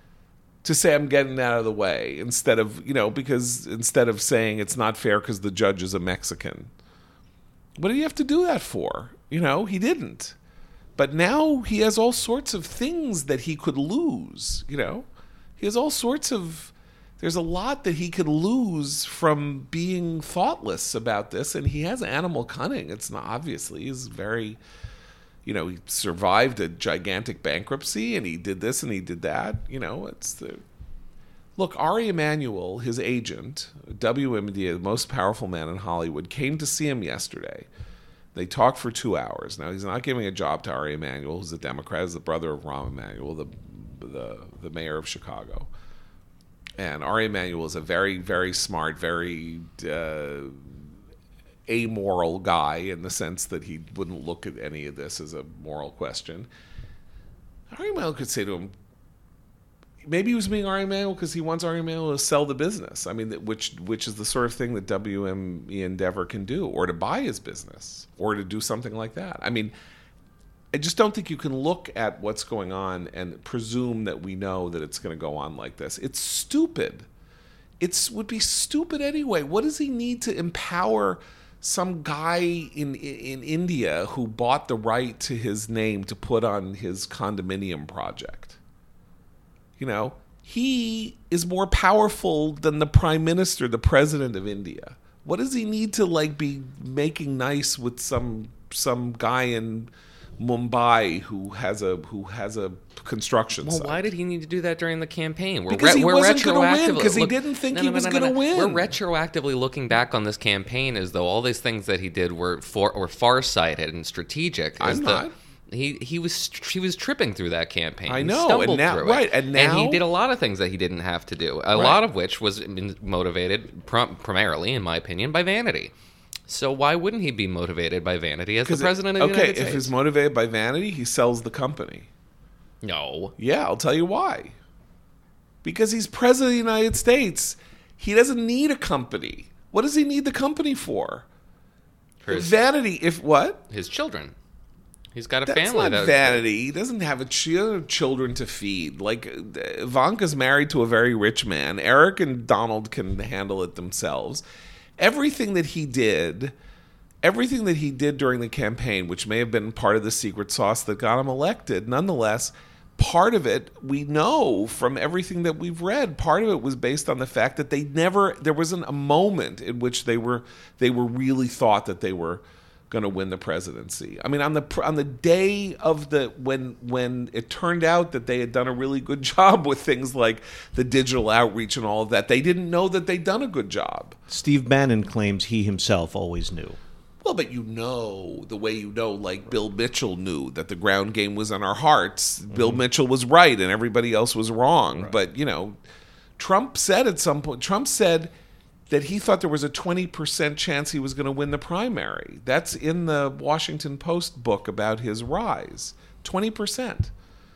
to say, I'm getting out of the way, instead of, you know, because instead of saying it's not fair because the judge is a Mexican. What did he have to do that for? You know, he didn't. But now he has all sorts of things that he could lose, you know. He has all sorts of, there's a lot that he could lose from being thoughtless about this, and he has animal cunning. It's not, obviously, he's very, you know, he survived a gigantic bankruptcy, and he did this and he did that. You know, it's the, look, Ari Emanuel, his agent, W M D, the most powerful man in Hollywood, came to see him yesterday. They talked for two hours. Now, he's not giving a job to Ari Emanuel, who's a Democrat, he's the brother of Rahm Emanuel, the the the mayor of Chicago. And Ari Emanuel is a very, very smart, very uh, amoral guy, in the sense that he wouldn't look at any of this as a moral question. Ari Emanuel could say to him, maybe he was being Ari Emanuel because he wants Ari Emanuel to sell the business. I mean, which which is the sort of thing that W M E Endeavor can do, or to buy his business, or to do something like that. I mean, I just don't think you can look at what's going on and presume that we know that it's going to go on like this. It's stupid. It would be stupid anyway. What does he need to empower some guy in in India who bought the right to his name to put on his condominium project? You know, he is more powerful than the prime minister, the president of India. What does he need to, like, be making nice with some some guy in Mumbai who has a who has a construction Well, site. why did he need to do that during the campaign? We're Because he we're wasn't gonna win, retroactively- 'cause he look- didn't think no, he no, no, was no, gonna no. win. We're retroactively looking back on this campaign as though all these things that he did were for were farsighted and strategic. as I'm the- not. He he was he was tripping through that campaign. I He know, and stumbled now- through it. right, and and now- he did a lot of things that he didn't have to do. A Right. lot of which was motivated prim- primarily, in my opinion, by vanity. So why wouldn't he be motivated by vanity as the 'Cause it- president of the okay, United if States? he's motivated by vanity, he sells the company. No. Yeah, I'll tell you why. Because he's president of the United States. He doesn't need a company. What does he need the company for? For his, Vanity. If what? his children. He's got a That's family. not that, vanity. He doesn't have a ch- he doesn't have children to feed. Like Ivanka's married to a very rich man. Eric and Donald can handle it themselves. Everything that he did, everything that he did during the campaign, which may have been part of the secret sauce that got him elected, nonetheless, part of it we know from everything that we've read. Part of it was based on the fact that they never. There wasn't a moment in which they were they were really thought that they were going to win the presidency. I mean, on the on the day of the when when it turned out that they had done a really good job with things like the digital outreach and all of that, they didn't know that they'd done a good job. Steve Bannon claims he himself always knew. Well, but you know the way you know, like Bill Mitchell knew that the ground game was on our hearts. Mm-hmm. Bill Mitchell was right and everybody else was wrong. Right. But, you know, Trump said at some point, Trump said that he thought there was a twenty percent chance he was going to win the primary. That's in the Washington Post book about his rise. twenty percent.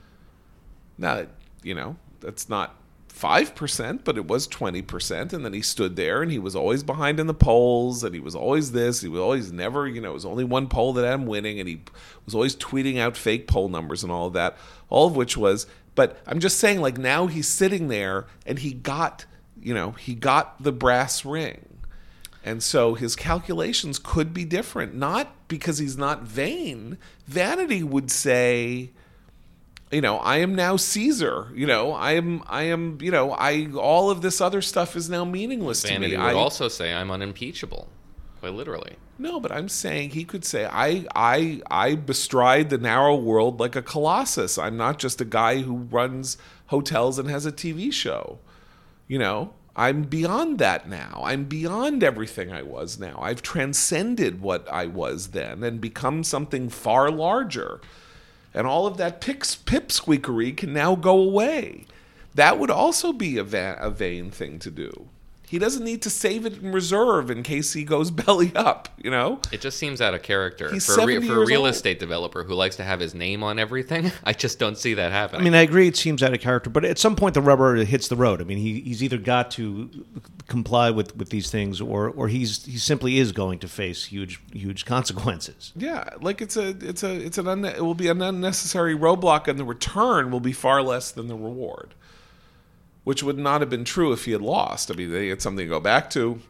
Now, you know, that's not five percent, but it was twenty percent. And then he stood there and he was always behind in the polls and he was always this. He was always never, you know, it was only one poll that had him winning and he was always tweeting out fake poll numbers and all of that, all of which was, but I'm just saying, like, now he's sitting there and he got, you know, he got the brass ring. And so his calculations could be different, not because he's not vain. Vanity would say, you know, I am now Caesar. You know, I am, I am, you know, I, all of this other stuff is now meaningless Vanity to me. would I, also say I'm unimpeachable, quite literally. No, but I'm saying he could say, I, I, I bestride the narrow world like a colossus. I'm not just a guy who runs hotels and has a T V show. You know, I'm beyond that now. I'm beyond everything I was now. I've transcended what I was then and become something far larger. And all of that pips, pipsqueakery can now go away. That would also be a, va- a vain thing to do. He doesn't need to save it in reserve in case he goes belly up, you know? It just seems out of character. He's for a, re- seventy for a years real old. estate developer who likes to have his name on everything, I just don't see that happening. I mean, I agree it seems out of character, but at some point the rubber hits the road. I mean, he, he's either got to comply with, with these things or or he's he simply is going to face huge huge consequences. Yeah, like it's a it's a it's an unne- it will be an unnecessary roadblock, and the return will be far less than the reward, which would not have been true if he had lost. I mean, they had something to go back to,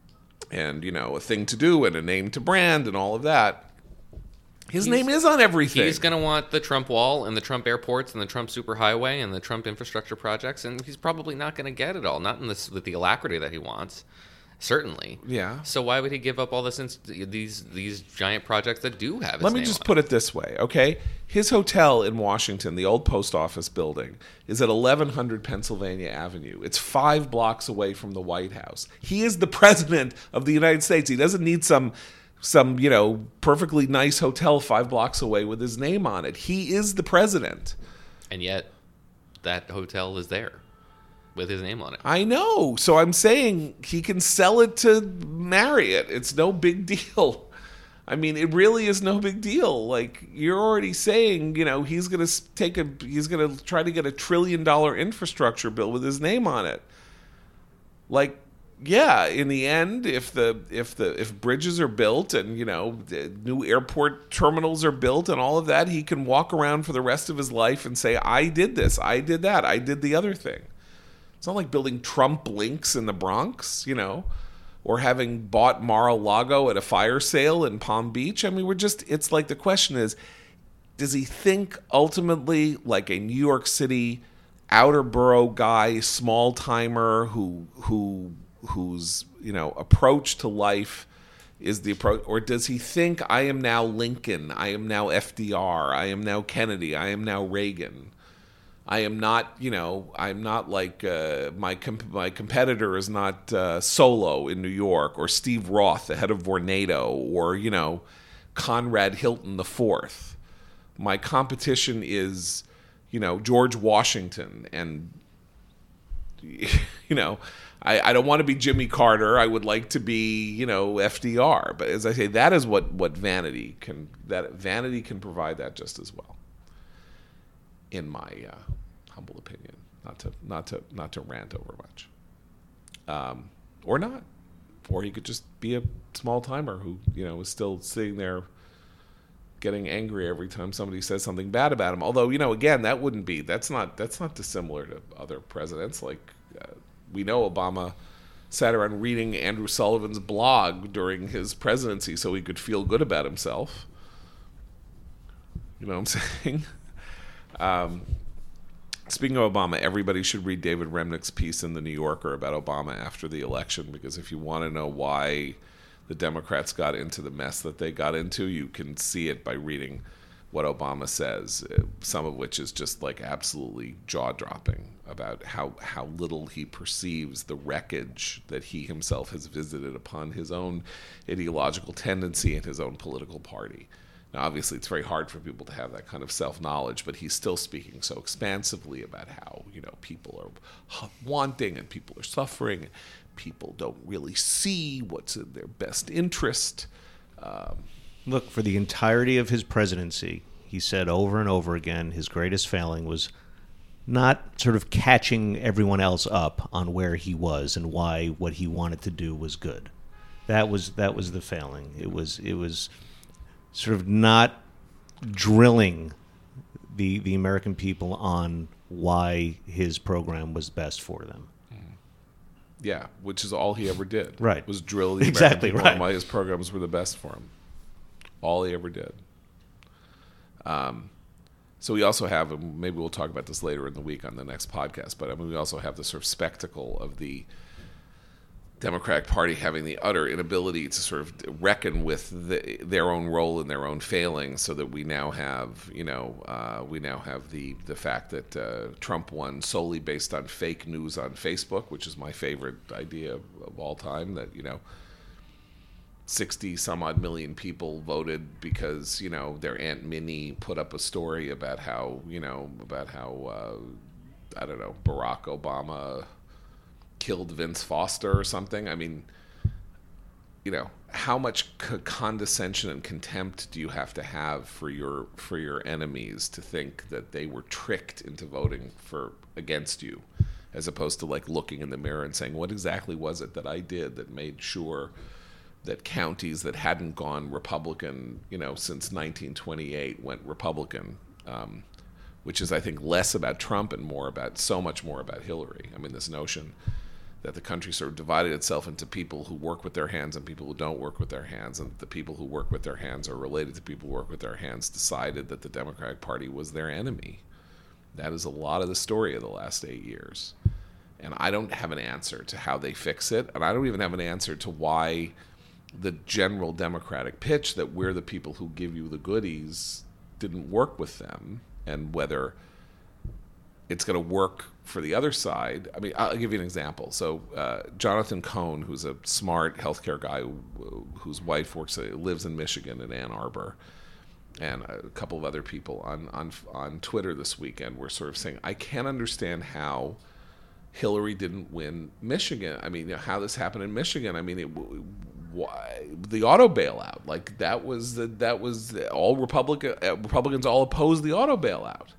and you know, a thing to do, and a name to brand, and all of that. His He's- name is on everything. He's going to want the Trump wall and the Trump airports and the Trump superhighway and the Trump infrastructure projects, and he's probably not going to get it all, not in this with the alacrity that he wants, certainly. Yeah. So why would he give up all this inst- these these giant projects that do have his Let me name just on put it this way, okay? His hotel in Washington, the old post office building, is at eleven hundred Pennsylvania Avenue. It's five blocks away from the White House. He is the president of the United States. He doesn't need some, some you know, perfectly nice hotel five blocks away with his name on it. He is the president. And yet, that hotel is there with his name on it. I know. So I'm saying he can sell it to Marriott. It's no big deal. I mean, it really is no big deal. Like, you're already saying, you know, he's going to take a he's going to try to get a trillion dollar infrastructure bill with his name on it. Like, yeah, in the end, if the if the if bridges are built and, you know, the new airport terminals are built and all of that, he can walk around for the rest of his life and say, I did this, I did that, I did the other thing. It's not like building Trump links in the Bronx, you know, or having bought Mar-a-Lago at a fire sale in Palm Beach. I mean, we're just, it's like the question is, does he think ultimately like a New York City outer borough guy, small timer who who whose, you know, approach to life is the approach, or does he think I am now Lincoln, I am now F D R, I am now Kennedy, I am now Reagan? I am not, you know, I'm not like uh, my comp- my competitor is not uh, Solo in New York, or Steve Roth, the head of Vornado, or, you know, Conrad Hilton the Fourth. My competition is, you know, George Washington, and, you know, I, I don't want to be Jimmy Carter. I would like to be, you know, F D R. But as I say, that is what, what vanity can that vanity can provide that just as well, in my uh, humble opinion. Not to not to not to rant over much, um, or not, or he could just be a small timer who, you know, is still sitting there getting angry every time somebody says something bad about him. Although, you know, again, that wouldn't be that's not that's not dissimilar to other presidents. Like uh, we know Obama sat around reading Andrew Sullivan's blog during his presidency so he could feel good about himself. You know what I'm saying? Um, speaking of Obama, everybody should read David Remnick's piece in The New Yorker about Obama after the election, because if you want to know why the Democrats got into the mess that they got into, you can see it by reading what Obama says, some of which is just like absolutely jaw-dropping about how, how little he perceives the wreckage that he himself has visited upon his own ideological tendency and his own political party. Now, obviously, it's very hard for people to have that kind of self-knowledge, but he's still speaking so expansively about how, you know, people are wanting and people are suffering, and people don't really see what's in their best interest. Um, Look, for the entirety of his presidency, he said over and over again his greatest failing was not sort of catching everyone else up on where he was and why what he wanted to do was good. That was that was the failing. It was it was sort of not drilling the the American people on why his program was best for them. Yeah, which is all he ever did. Right. Was drill the American Exactly, people right. on why his programs were the best for him. All he ever did. Um, so we also have, and maybe we'll talk about this later in the week on the next podcast, but I mean, we also have the sort of spectacle of the Democratic Party having the utter inability to sort of reckon with the, their own role and their own failings, so that we now have, you know, uh, we now have the the fact that uh, Trump won solely based on fake news on Facebook, which is my favorite idea of, of all time. That, you know, sixty some odd million people voted because, you know, their Aunt Minnie put up a story about how, you know, about how uh, I don't know, Barack Obama killed Vince Foster or something. I mean, you know, how much c- condescension and contempt do you have to have for your for your enemies to think that they were tricked into voting for against you, as opposed to like looking in the mirror and saying, what exactly was it that I did that made sure that counties that hadn't gone Republican, you know, since nineteen twenty-eight went Republican, um, which is, I think, less about Trump and more about, so much more about Hillary. I mean, this notion that the country sort of divided itself into people who work with their hands and people who don't work with their hands, and the people who work with their hands are related to people who work with their hands, decided that the Democratic Party was their enemy. That is a lot of the story of the last eight years. And I don't have an answer to how they fix it, and I don't even have an answer to why the general Democratic pitch that we're the people who give you the goodies didn't work with them, and whether it's going to work for the other side. I mean, I'll give you an example. So uh, Jonathan Cohn, who's a smart healthcare guy who, whose wife works lives in Michigan in Ann Arbor, and a couple of other people on, on, on Twitter this weekend were sort of saying, I can't understand how Hillary didn't win Michigan. I mean, you know, how this happened in Michigan. I mean, it, why, the auto bailout, like that was the, that was the, all Republican uh, Republicans all opposed the auto bailout.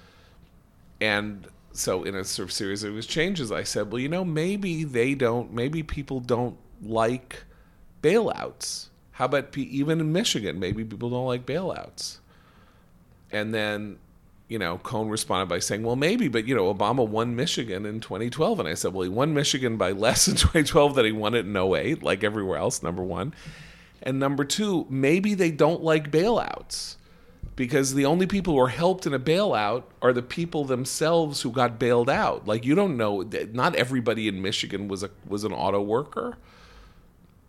And so in a sort of series of exchanges, I said, well, you know, maybe they don't, maybe people don't like bailouts. How about pe- even in Michigan, maybe people don't like bailouts. And then, you know, Cohn responded by saying, well, maybe, but, you know, Obama won Michigan in twenty twelve. And I said, well, he won Michigan by less in twenty twelve than he won it in oh eight, like everywhere else, number one. And number two, maybe they don't like bailouts, because the only people who are helped in a bailout are the people themselves who got bailed out. Like, you don't know, not everybody in Michigan was a was an auto worker.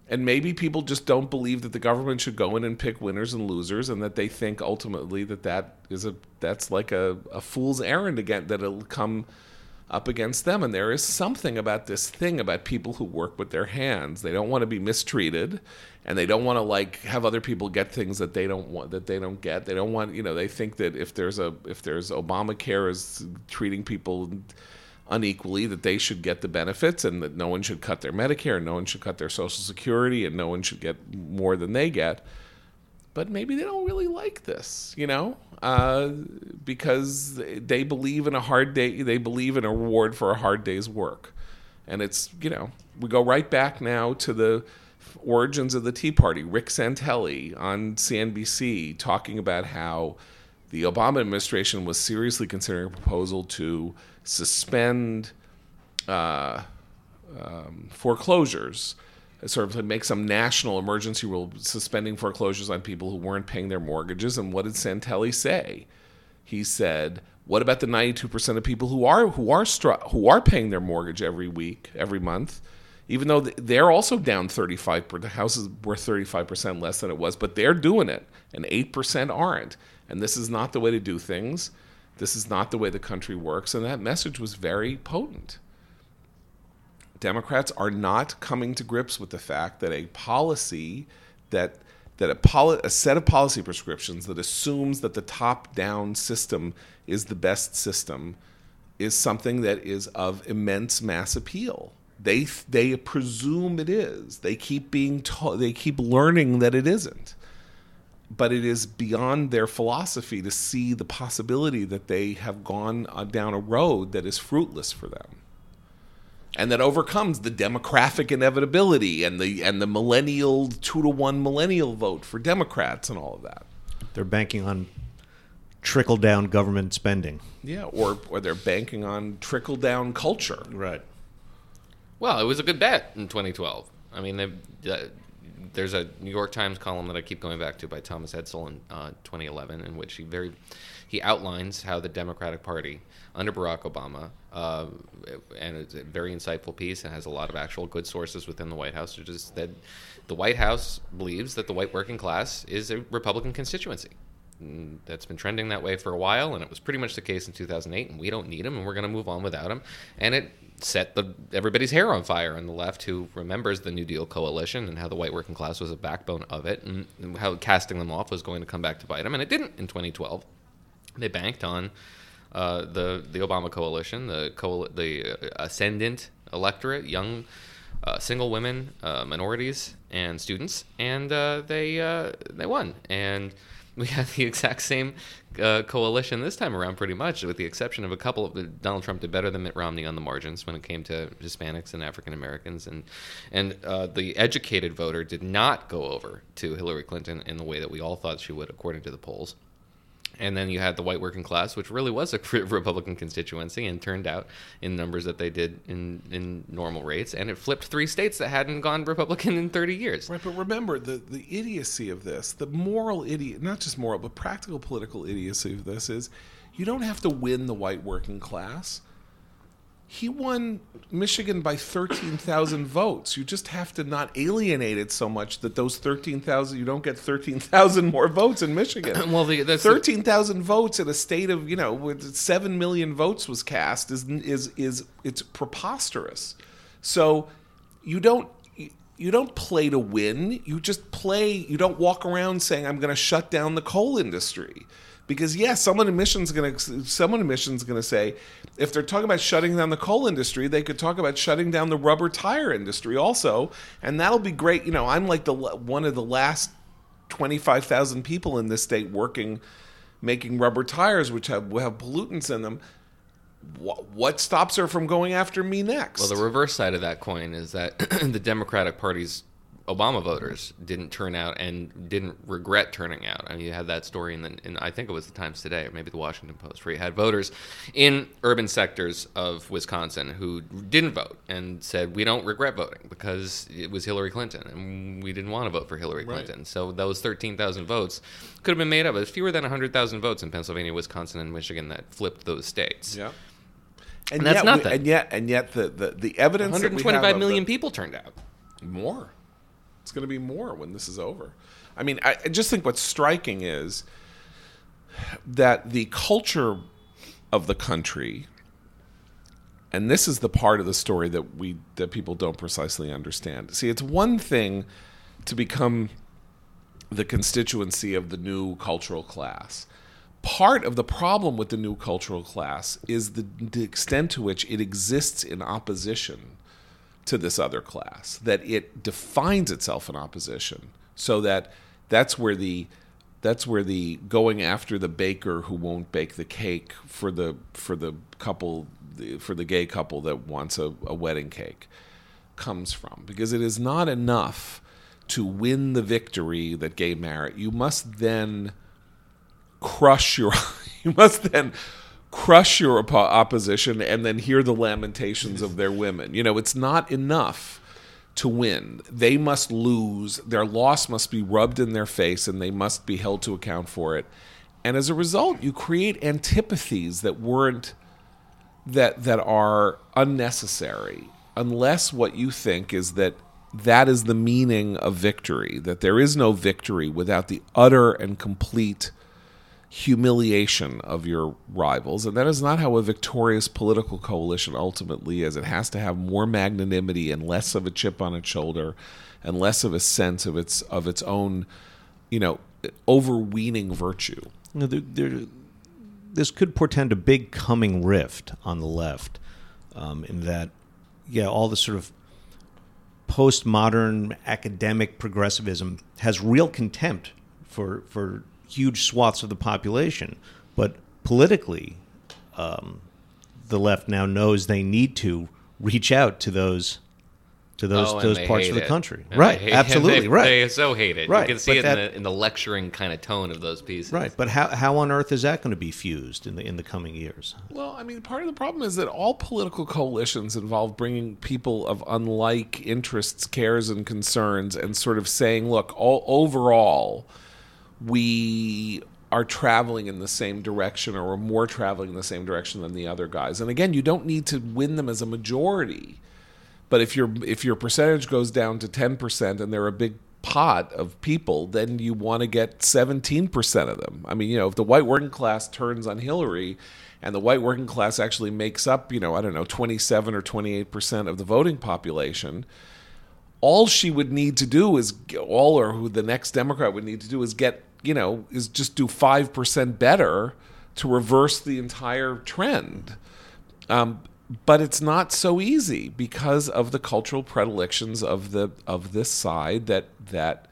And maybe people just don't believe that the government should go in and pick winners and losers, and that they think ultimately that that is a that's like a, a fool's errand again, that it'll come up against them. And there is something about this thing about people who work with their hands. They don't want to be mistreated, and they don't want to like have other people get things that they don't want that they don't get. They don't want, you know, they think that if there's a if there's Obamacare is treating people unequally, that they should get the benefits, and that no one should cut their Medicare, no one should cut their Social Security, and no one should get more than they get. But maybe they don't really like this, you know, uh, because they believe in a hard day, they believe in a reward for a hard day's work. And it's, you know, we go right back now to the origins of the Tea Party. Rick Santelli on C N B C talking about how the Obama administration was seriously considering a proposal to suspend uh, um, foreclosures, sort of to make some national emergency rule suspending foreclosures on people who weren't paying their mortgages. And what did Santelli say? He said, "What about the ninety-two percent of people who are who are stru- who are paying their mortgage every week, every month, even though they're also down thirty-five percent? The house is worth thirty-five percent less than it was, but they're doing it, and eight percent aren't. And this is not the way to do things. This is not the way the country works." And that message was very potent. Democrats are not coming to grips with the fact that a policy that that a, poli- a set of policy prescriptions that assumes that the top-down system is the best system is something that is of immense mass appeal. They they presume it is. They keep being taught. They keep learning that it isn't. But it is beyond their philosophy to see the possibility that they have gone down a road that is fruitless for them, and that overcomes the demographic inevitability and the and the millennial two to one millennial vote for Democrats and all of that. They're banking on trickle down government spending. Yeah, or or they're banking on trickle down culture. Right. Well, it was a good bet in twenty twelve. I mean, they, uh, there's a New York Times column that I keep going back to by Thomas Edsall in uh, twenty eleven, in which he very he outlines how the Democratic Party under Barack Obama, uh, and it's a very insightful piece and has a lot of actual good sources within the White House, which is that the White House believes that the white working class is a Republican constituency. And that's been trending that way for a while, and it was pretty much the case in two thousand eight, and we don't need him, and we're going to move on without him. And it set the everybody's hair on fire on the left, who remembers the New Deal coalition and how the white working class was a backbone of it, and, and how casting them off was going to come back to bite them, and it didn't in twenty twelve. They banked on uh, the the Obama coalition, the coal, the ascendant electorate, young uh, single women, uh, minorities, and students, and uh, they uh, they won. And we had the exact same uh, coalition this time around, pretty much, with the exception of a couple of. Donald Trump did better than Mitt Romney on the margins when it came to Hispanics and African Americans, and and uh, the educated voter did not go over to Hillary Clinton in the way that we all thought she would, according to the polls. And then you had the white working class, which really was a Republican constituency, and turned out in numbers that they did in, in normal rates. And it flipped three states that hadn't gone Republican in thirty years. Right, but remember, the, the idiocy of this, the moral idiot, not just moral, but practical political idiocy of this is you don't have to win the white working class. He won Michigan by thirteen thousand votes. You just have to not alienate it so much that those thirteen thousand, you don't get thirteen thousand more votes in Michigan. Well, the, that's thirteen thousand votes in a state of, you know, with seven million votes was cast is is is it's preposterous. So you don't you don't play to win. You just play. You don't walk around saying, "I'm going to shut down the coal industry." Because yes, someone in Michigan's going to someone in Michigan's going to say, if they're talking about shutting down the coal industry, they could talk about shutting down the rubber tire industry also, and that'll be great. You know, I'm like the one of the last twenty-five thousand people in this state working, making rubber tires, which have have pollutants in them. What, what stops her from going after me next? Well, the reverse side of that coin is that the Democratic Party's Obama voters didn't turn out and didn't regret turning out. I mean, you had that story in, the, in I think it was the Times Today or maybe the Washington Post, where you had voters in urban sectors of Wisconsin who didn't vote and said, we don't regret voting because it was Hillary Clinton and we didn't want to vote for Hillary Clinton. Right. So those thirteen thousand votes could have been made up. It was fewer than one hundred thousand votes in Pennsylvania, Wisconsin, and Michigan that flipped those states. Yeah. And, and that's yet, nothing. And yet, and yet the, the, the evidence one hundred twenty-five million people turned out. More. It's going to be more when this is over. I mean, I, I just think what's striking is that the culture of the country, and this is the part of the story that we that people don't precisely understand. See, it's one thing to become the constituency of the new cultural class. Part of the problem with the new cultural class is the, the extent to which it exists in opposition to this other class, that it defines itself in opposition, so that that's where the that's where the going after the baker who won't bake the cake for the for the couple for the gay couple that wants a, a wedding cake comes from, because it is not enough to win the victory that gay marriage. You must then crush your you must then crush your oppo- opposition and then hear the lamentations of their women. You know, it's not enough to win. They must lose. Their loss must be rubbed in their face, and they must be held to account for it. And as a result, you create antipathies that weren't that that are unnecessary, unless what you think is that that is the meaning of victory, that there is no victory without the utter and complete humiliation of your rivals. And that is not how a victorious political coalition ultimately is. It has to have more magnanimity and less of a chip on its shoulder and less of a sense of its of its own, you know, overweening virtue. You know, there, there, this could portend a big coming rift on the left, um, in that, yeah, all the sort of postmodern academic progressivism has real contempt for for huge swaths of the population, but politically, um, the left now knows they need to reach out to those to those oh, those parts of the it. country. And right, they hate, absolutely, they, right. They so hate it. Right, You can see but it that, in, the, in the lecturing kind of tone of those pieces. Right, but how how on earth is that going to be fused in the in the coming years? Well, I mean, part of the problem is that all political coalitions involve bringing people of unlike interests, cares, and concerns, and sort of saying, look, all, overall, we are traveling in the same direction, or we're more traveling in the same direction than the other guys. And again, you don't need to win them as a majority. But if your if your percentage goes down to ten percent and they're a big pot of people, then you want to get seventeen percent of them. I mean, you know, if the white working class turns on Hillary and the white working class actually makes up, you know, I don't know, twenty-seven or twenty-eight percent of the voting population, all she would need to do is, all or who the next Democrat would need to do is get, you know, is just do five percent better to reverse the entire trend. Um, but it's not so easy because of the cultural predilections of the of this side that that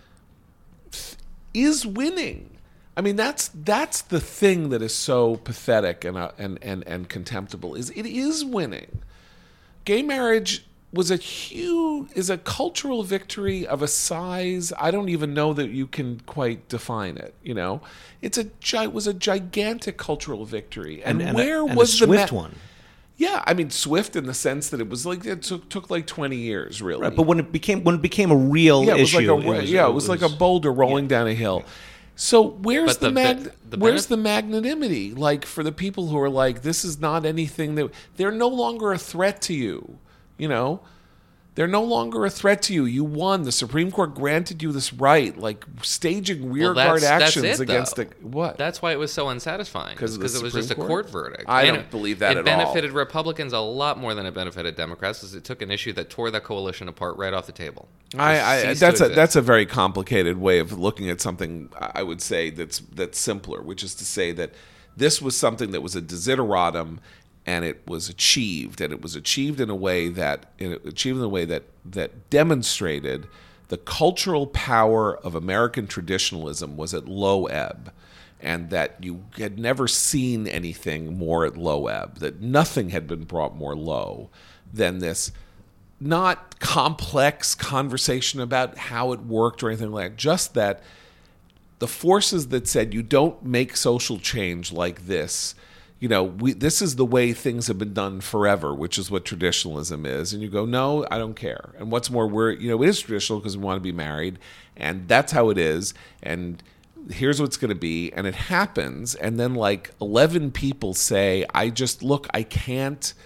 is winning. I mean, that's that's the thing that is so pathetic and uh, and and and contemptible, is it is winning. Gay marriage was a huge is a cultural victory of a size I don't even know that you can quite define it. You know, it's a it was a gigantic cultural victory, and, and, and where a, and was a the swift ma- one? Yeah, I mean, swift in the sense that it was like it took, took like twenty years, really. Right, but when it became when it became a real yeah, it was issue, like a it was, yeah, it was, like a boulder rolling yeah. down a hill. So where's But the, the mag- bit- the where's benef- the magnanimity? Like, for the people who are like, this is not anything that they're no longer a threat to you, you know. They're no longer a threat to you. You won. The Supreme Court granted you this right, like staging rear Well, that's- guard that's actions it, against though. the what? That's why it was so unsatisfying. 'Cause of the Because it was Supreme just a Court? court verdict. I And don't it- believe that it at benefited all. Republicans a lot more than it benefited Democrats, because it took an issue that tore that coalition apart right off the table. I, It I ceased that's to a exist. that's a very complicated way of looking at something. I would say that's that's simpler, which is to say that this was something that was a desideratum, and it was achieved, and it was achieved in a way that and it achieved in a way that that demonstrated the cultural power of American traditionalism was at low ebb, and that you had never seen anything more at low ebb, that nothing had been brought more low than this not complex conversation about how it worked or anything like that, just that the forces that said you don't make social change like this, you know, we, this is the way things have been done forever, which is what traditionalism is. And you go, no, I don't care. And what's more, we're, you know, it is traditional because we want to be married, and that's how it is. And here's what's going to be. And it happens. And then like eleven people say, I just, look, I can't,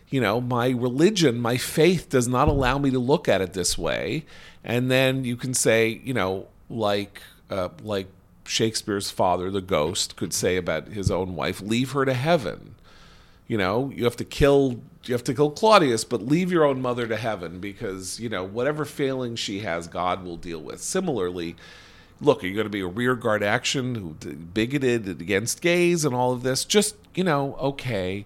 you know, my religion, my faith does not allow me to look at it this way. And then you can say, you know, like uh, like Shakespeare's father, the ghost, could say about his own wife, leave her to heaven. You know, you have to kill you have to kill Claudius, but leave your own mother to heaven because, you know, whatever failings she has, God will deal with. Similarly, look, are you going to be a rearguard action who bigoted against gays and all of this? Just, you know, okay,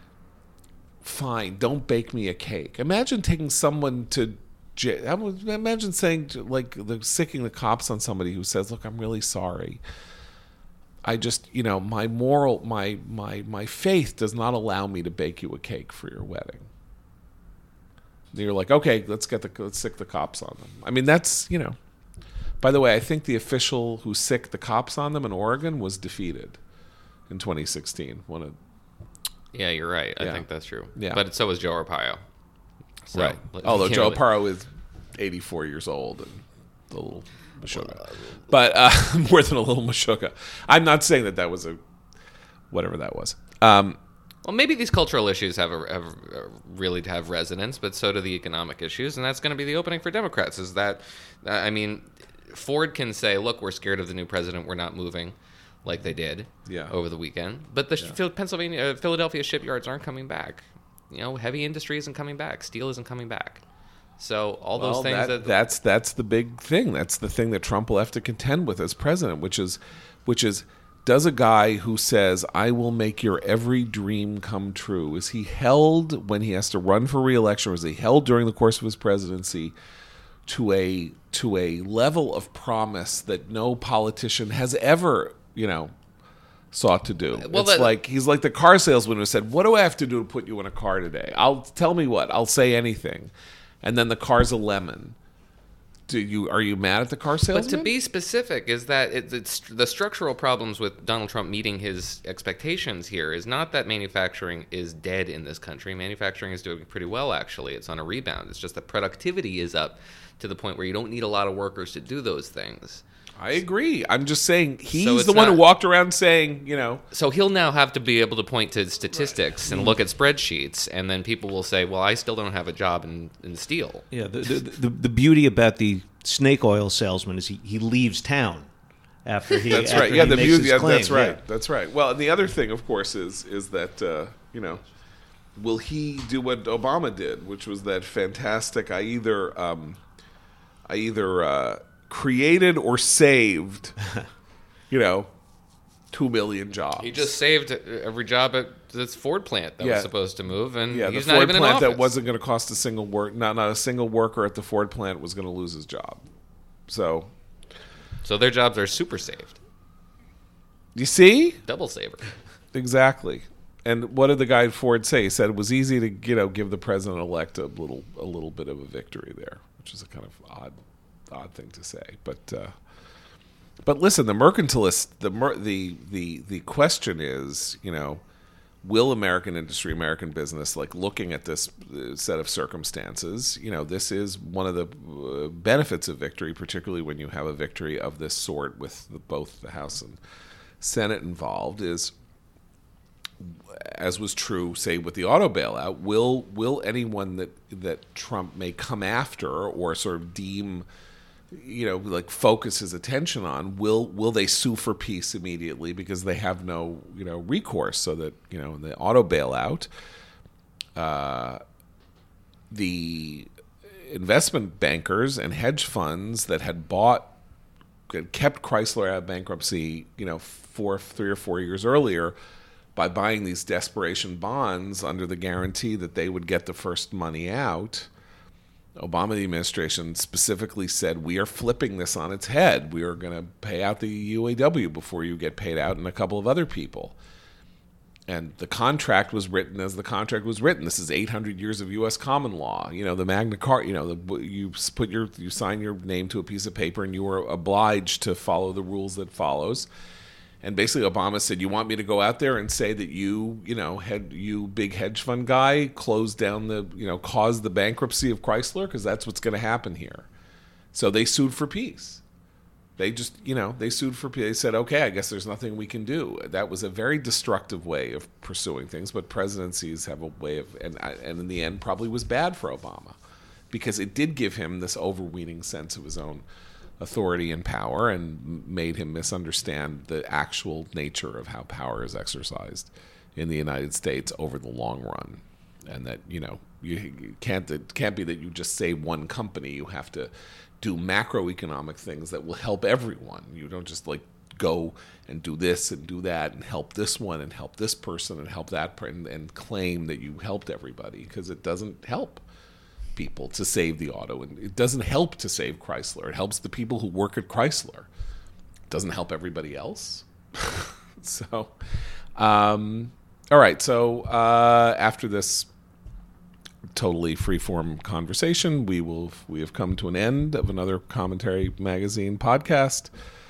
fine, don't bake me a cake. Imagine taking someone to jail. Imagine saying, like, the, sicking the cops on somebody who says, look, I'm really sorry. I just, you know, my moral, my my my faith does not allow me to bake you a cake for your wedding. And you're like, okay, let's get the let's sick the cops on them. I mean, that's, you know. By the way, I think the official who sicked the cops on them in Oregon was defeated in twenty sixteen. One of, yeah, you're right. I Yeah. think that's true. Yeah. But so was Joe Arpaio. So, right. like, Although you can't Joe really- Arpaio is eighty-four years old and a little Meshuggah. But uh, more than a little Meshuggah. I'm not saying that that was a, whatever that was. Um, Well, maybe these cultural issues have, a, have a, really have resonance, but so do the economic issues, and that's going to be the opening for Democrats. Is that, uh, I mean, Ford can say, "Look, we're scared of the new president. We're not moving," like they did Yeah. over the weekend. But the Yeah. Phil- Pennsylvania, uh, Philadelphia shipyards aren't coming back. You know, heavy industry isn't coming back. Steel isn't coming back. So all well, those things that, that, that's that's the big thing. That's the thing that Trump will have to contend with as president, which is, which is, does a guy who says, I will make your every dream come true, is he held when he has to run for re-election, or is he held during the course of his presidency to a to a level of promise that no politician has ever, you know, sought to do? Well, it's that- like he's like the car salesman who said, what do I have to do to put you in a car today? I'll tell me what, I'll say anything. And then the car's a lemon. Do you are you mad at the car salesman? But to be specific, is that it, it's the structural problems with Donald Trump meeting his expectations here is not that manufacturing is dead in this country. Manufacturing is doing pretty well, actually. It's on a rebound. It's just that productivity is up to the point where you don't need a lot of workers to do those things. I agree. I'm just saying he's So it's the one who not- walked around saying, you know, So he'll now have to be able to point to statistics and look at spreadsheets, and then people will say, well, I still don't have a job in, in steel. Yeah, the, the, the, the beauty about the snake oil salesman is he, he leaves town after he that's after right. Yeah, he the makes beauty. his Yeah, claim. that's right. Yeah. That's right. Well, and the other thing, of course, is is that uh, you know, will he do what Obama did, which was that fantastic? I either um, I either uh, created or saved, you know, two million jobs. He just saved every job at this Ford plant that Yeah. was supposed to move, and yeah, he's the not Ford even in plant office. that wasn't going to cost a single work, not not a single worker at the Ford plant was going to lose his job. So So their jobs are super saved. you see. Double saver. Exactly. And what did the guy at Ford say? He said it was easy to, you know, give the president-elect a little a little bit of a victory there, which is a kind of odd odd thing to say. But uh, but listen, the mercantilist, the mer- the the the question is, you know, will American industry, American business, like looking at this uh, set of circumstances, you know, this is one of the uh, benefits of victory, particularly when you have a victory of this sort with the, both the House and Senate involved, is, as was true, say, with the auto bailout, will will anyone that that Trump may come after or sort of deem, you know, like focus his attention on, will will they sue for peace immediately because they have no, you know, recourse? So that, you know, in the auto bailout, uh, the investment bankers and hedge funds that had bought, had kept Chrysler out of bankruptcy, you know, four, three or four years earlier, by buying these desperation bonds under the guarantee that they would get the first money out. Obama, the administration, specifically said, we are flipping this on its head. We are going to pay out the U A W before you get paid out, and a couple of other people. And the contract was written as the contract was written. This is eight hundred years of U S common law. You know, the Magna Carta, you know, the, you put your, you sign your name to a piece of paper and you are obliged to follow the rules that follows. And basically Obama said, you want me to go out there and say that you, you know, had you big hedge fund guy closed down the, you know, caused the bankruptcy of Chrysler? Because that's what's going to happen here. So they sued for peace. They just, you know, they sued for, they said, okay, I guess there's nothing we can do. That was a very destructive way of pursuing things, but presidencies have a way of, and, and in the end probably was bad for Obama because it did give him this overweening sense of his own authority and power and made him misunderstand the actual nature of how power is exercised in the United States over the long run. And that, you know, you, you can't, it can't be that you just save one company. You have to do macroeconomic things that will help everyone. You don't just like go and do this and do that and help this one and help this person and help that person and claim that you helped everybody, because it doesn't help people to save the auto, and it doesn't help to save Chrysler. It helps the people who work at Chrysler. It doesn't help everybody else. So, um, all right. So uh, after this totally freeform conversation, we will we have come to an end of another Commentary Magazine podcast.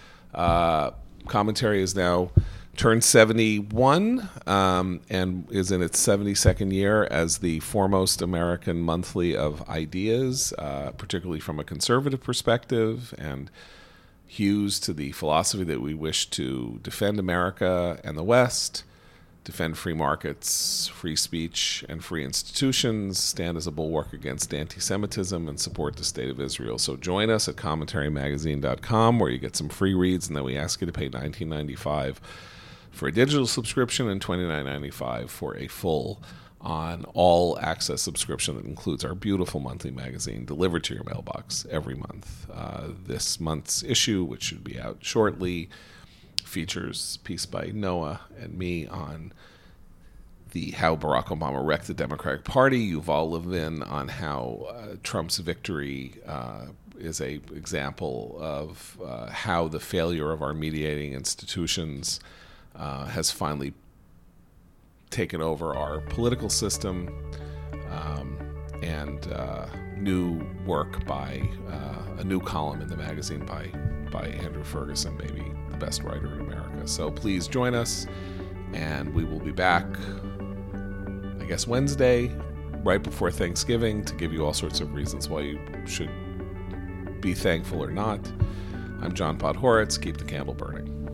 Uh, Commentary is now turned seventy-one um, and is in its seventy-second year as the foremost American monthly of ideas, uh, particularly from a conservative perspective, and hews to the philosophy that we wish to defend America and the West, defend free markets, free speech, and free institutions, stand as a bulwark against anti-Semitism, and support the State of Israel. So join us at commentary magazine dot com, where you get some free reads, and then we ask you to pay nineteen ninety-five dollars for a digital subscription and twenty-nine ninety-five for a full on all access subscription that includes our beautiful monthly magazine delivered to your mailbox every month. Uh, this month's issue, which should be out shortly, features a piece by Noah and me on the how Barack Obama wrecked the Democratic Party, Yuval Levin on how uh, Trump's victory uh, is a example of uh, how the failure of our mediating institutions uh, has finally taken over our political system, um, and uh, new work by uh, a new column in the magazine by by Andrew Ferguson, maybe the best writer in America. So please join us, and we will be back, I guess, Wednesday, right before Thanksgiving, to give you all sorts of reasons why you should be thankful or not. I'm John Podhoretz. Keep the candle burning.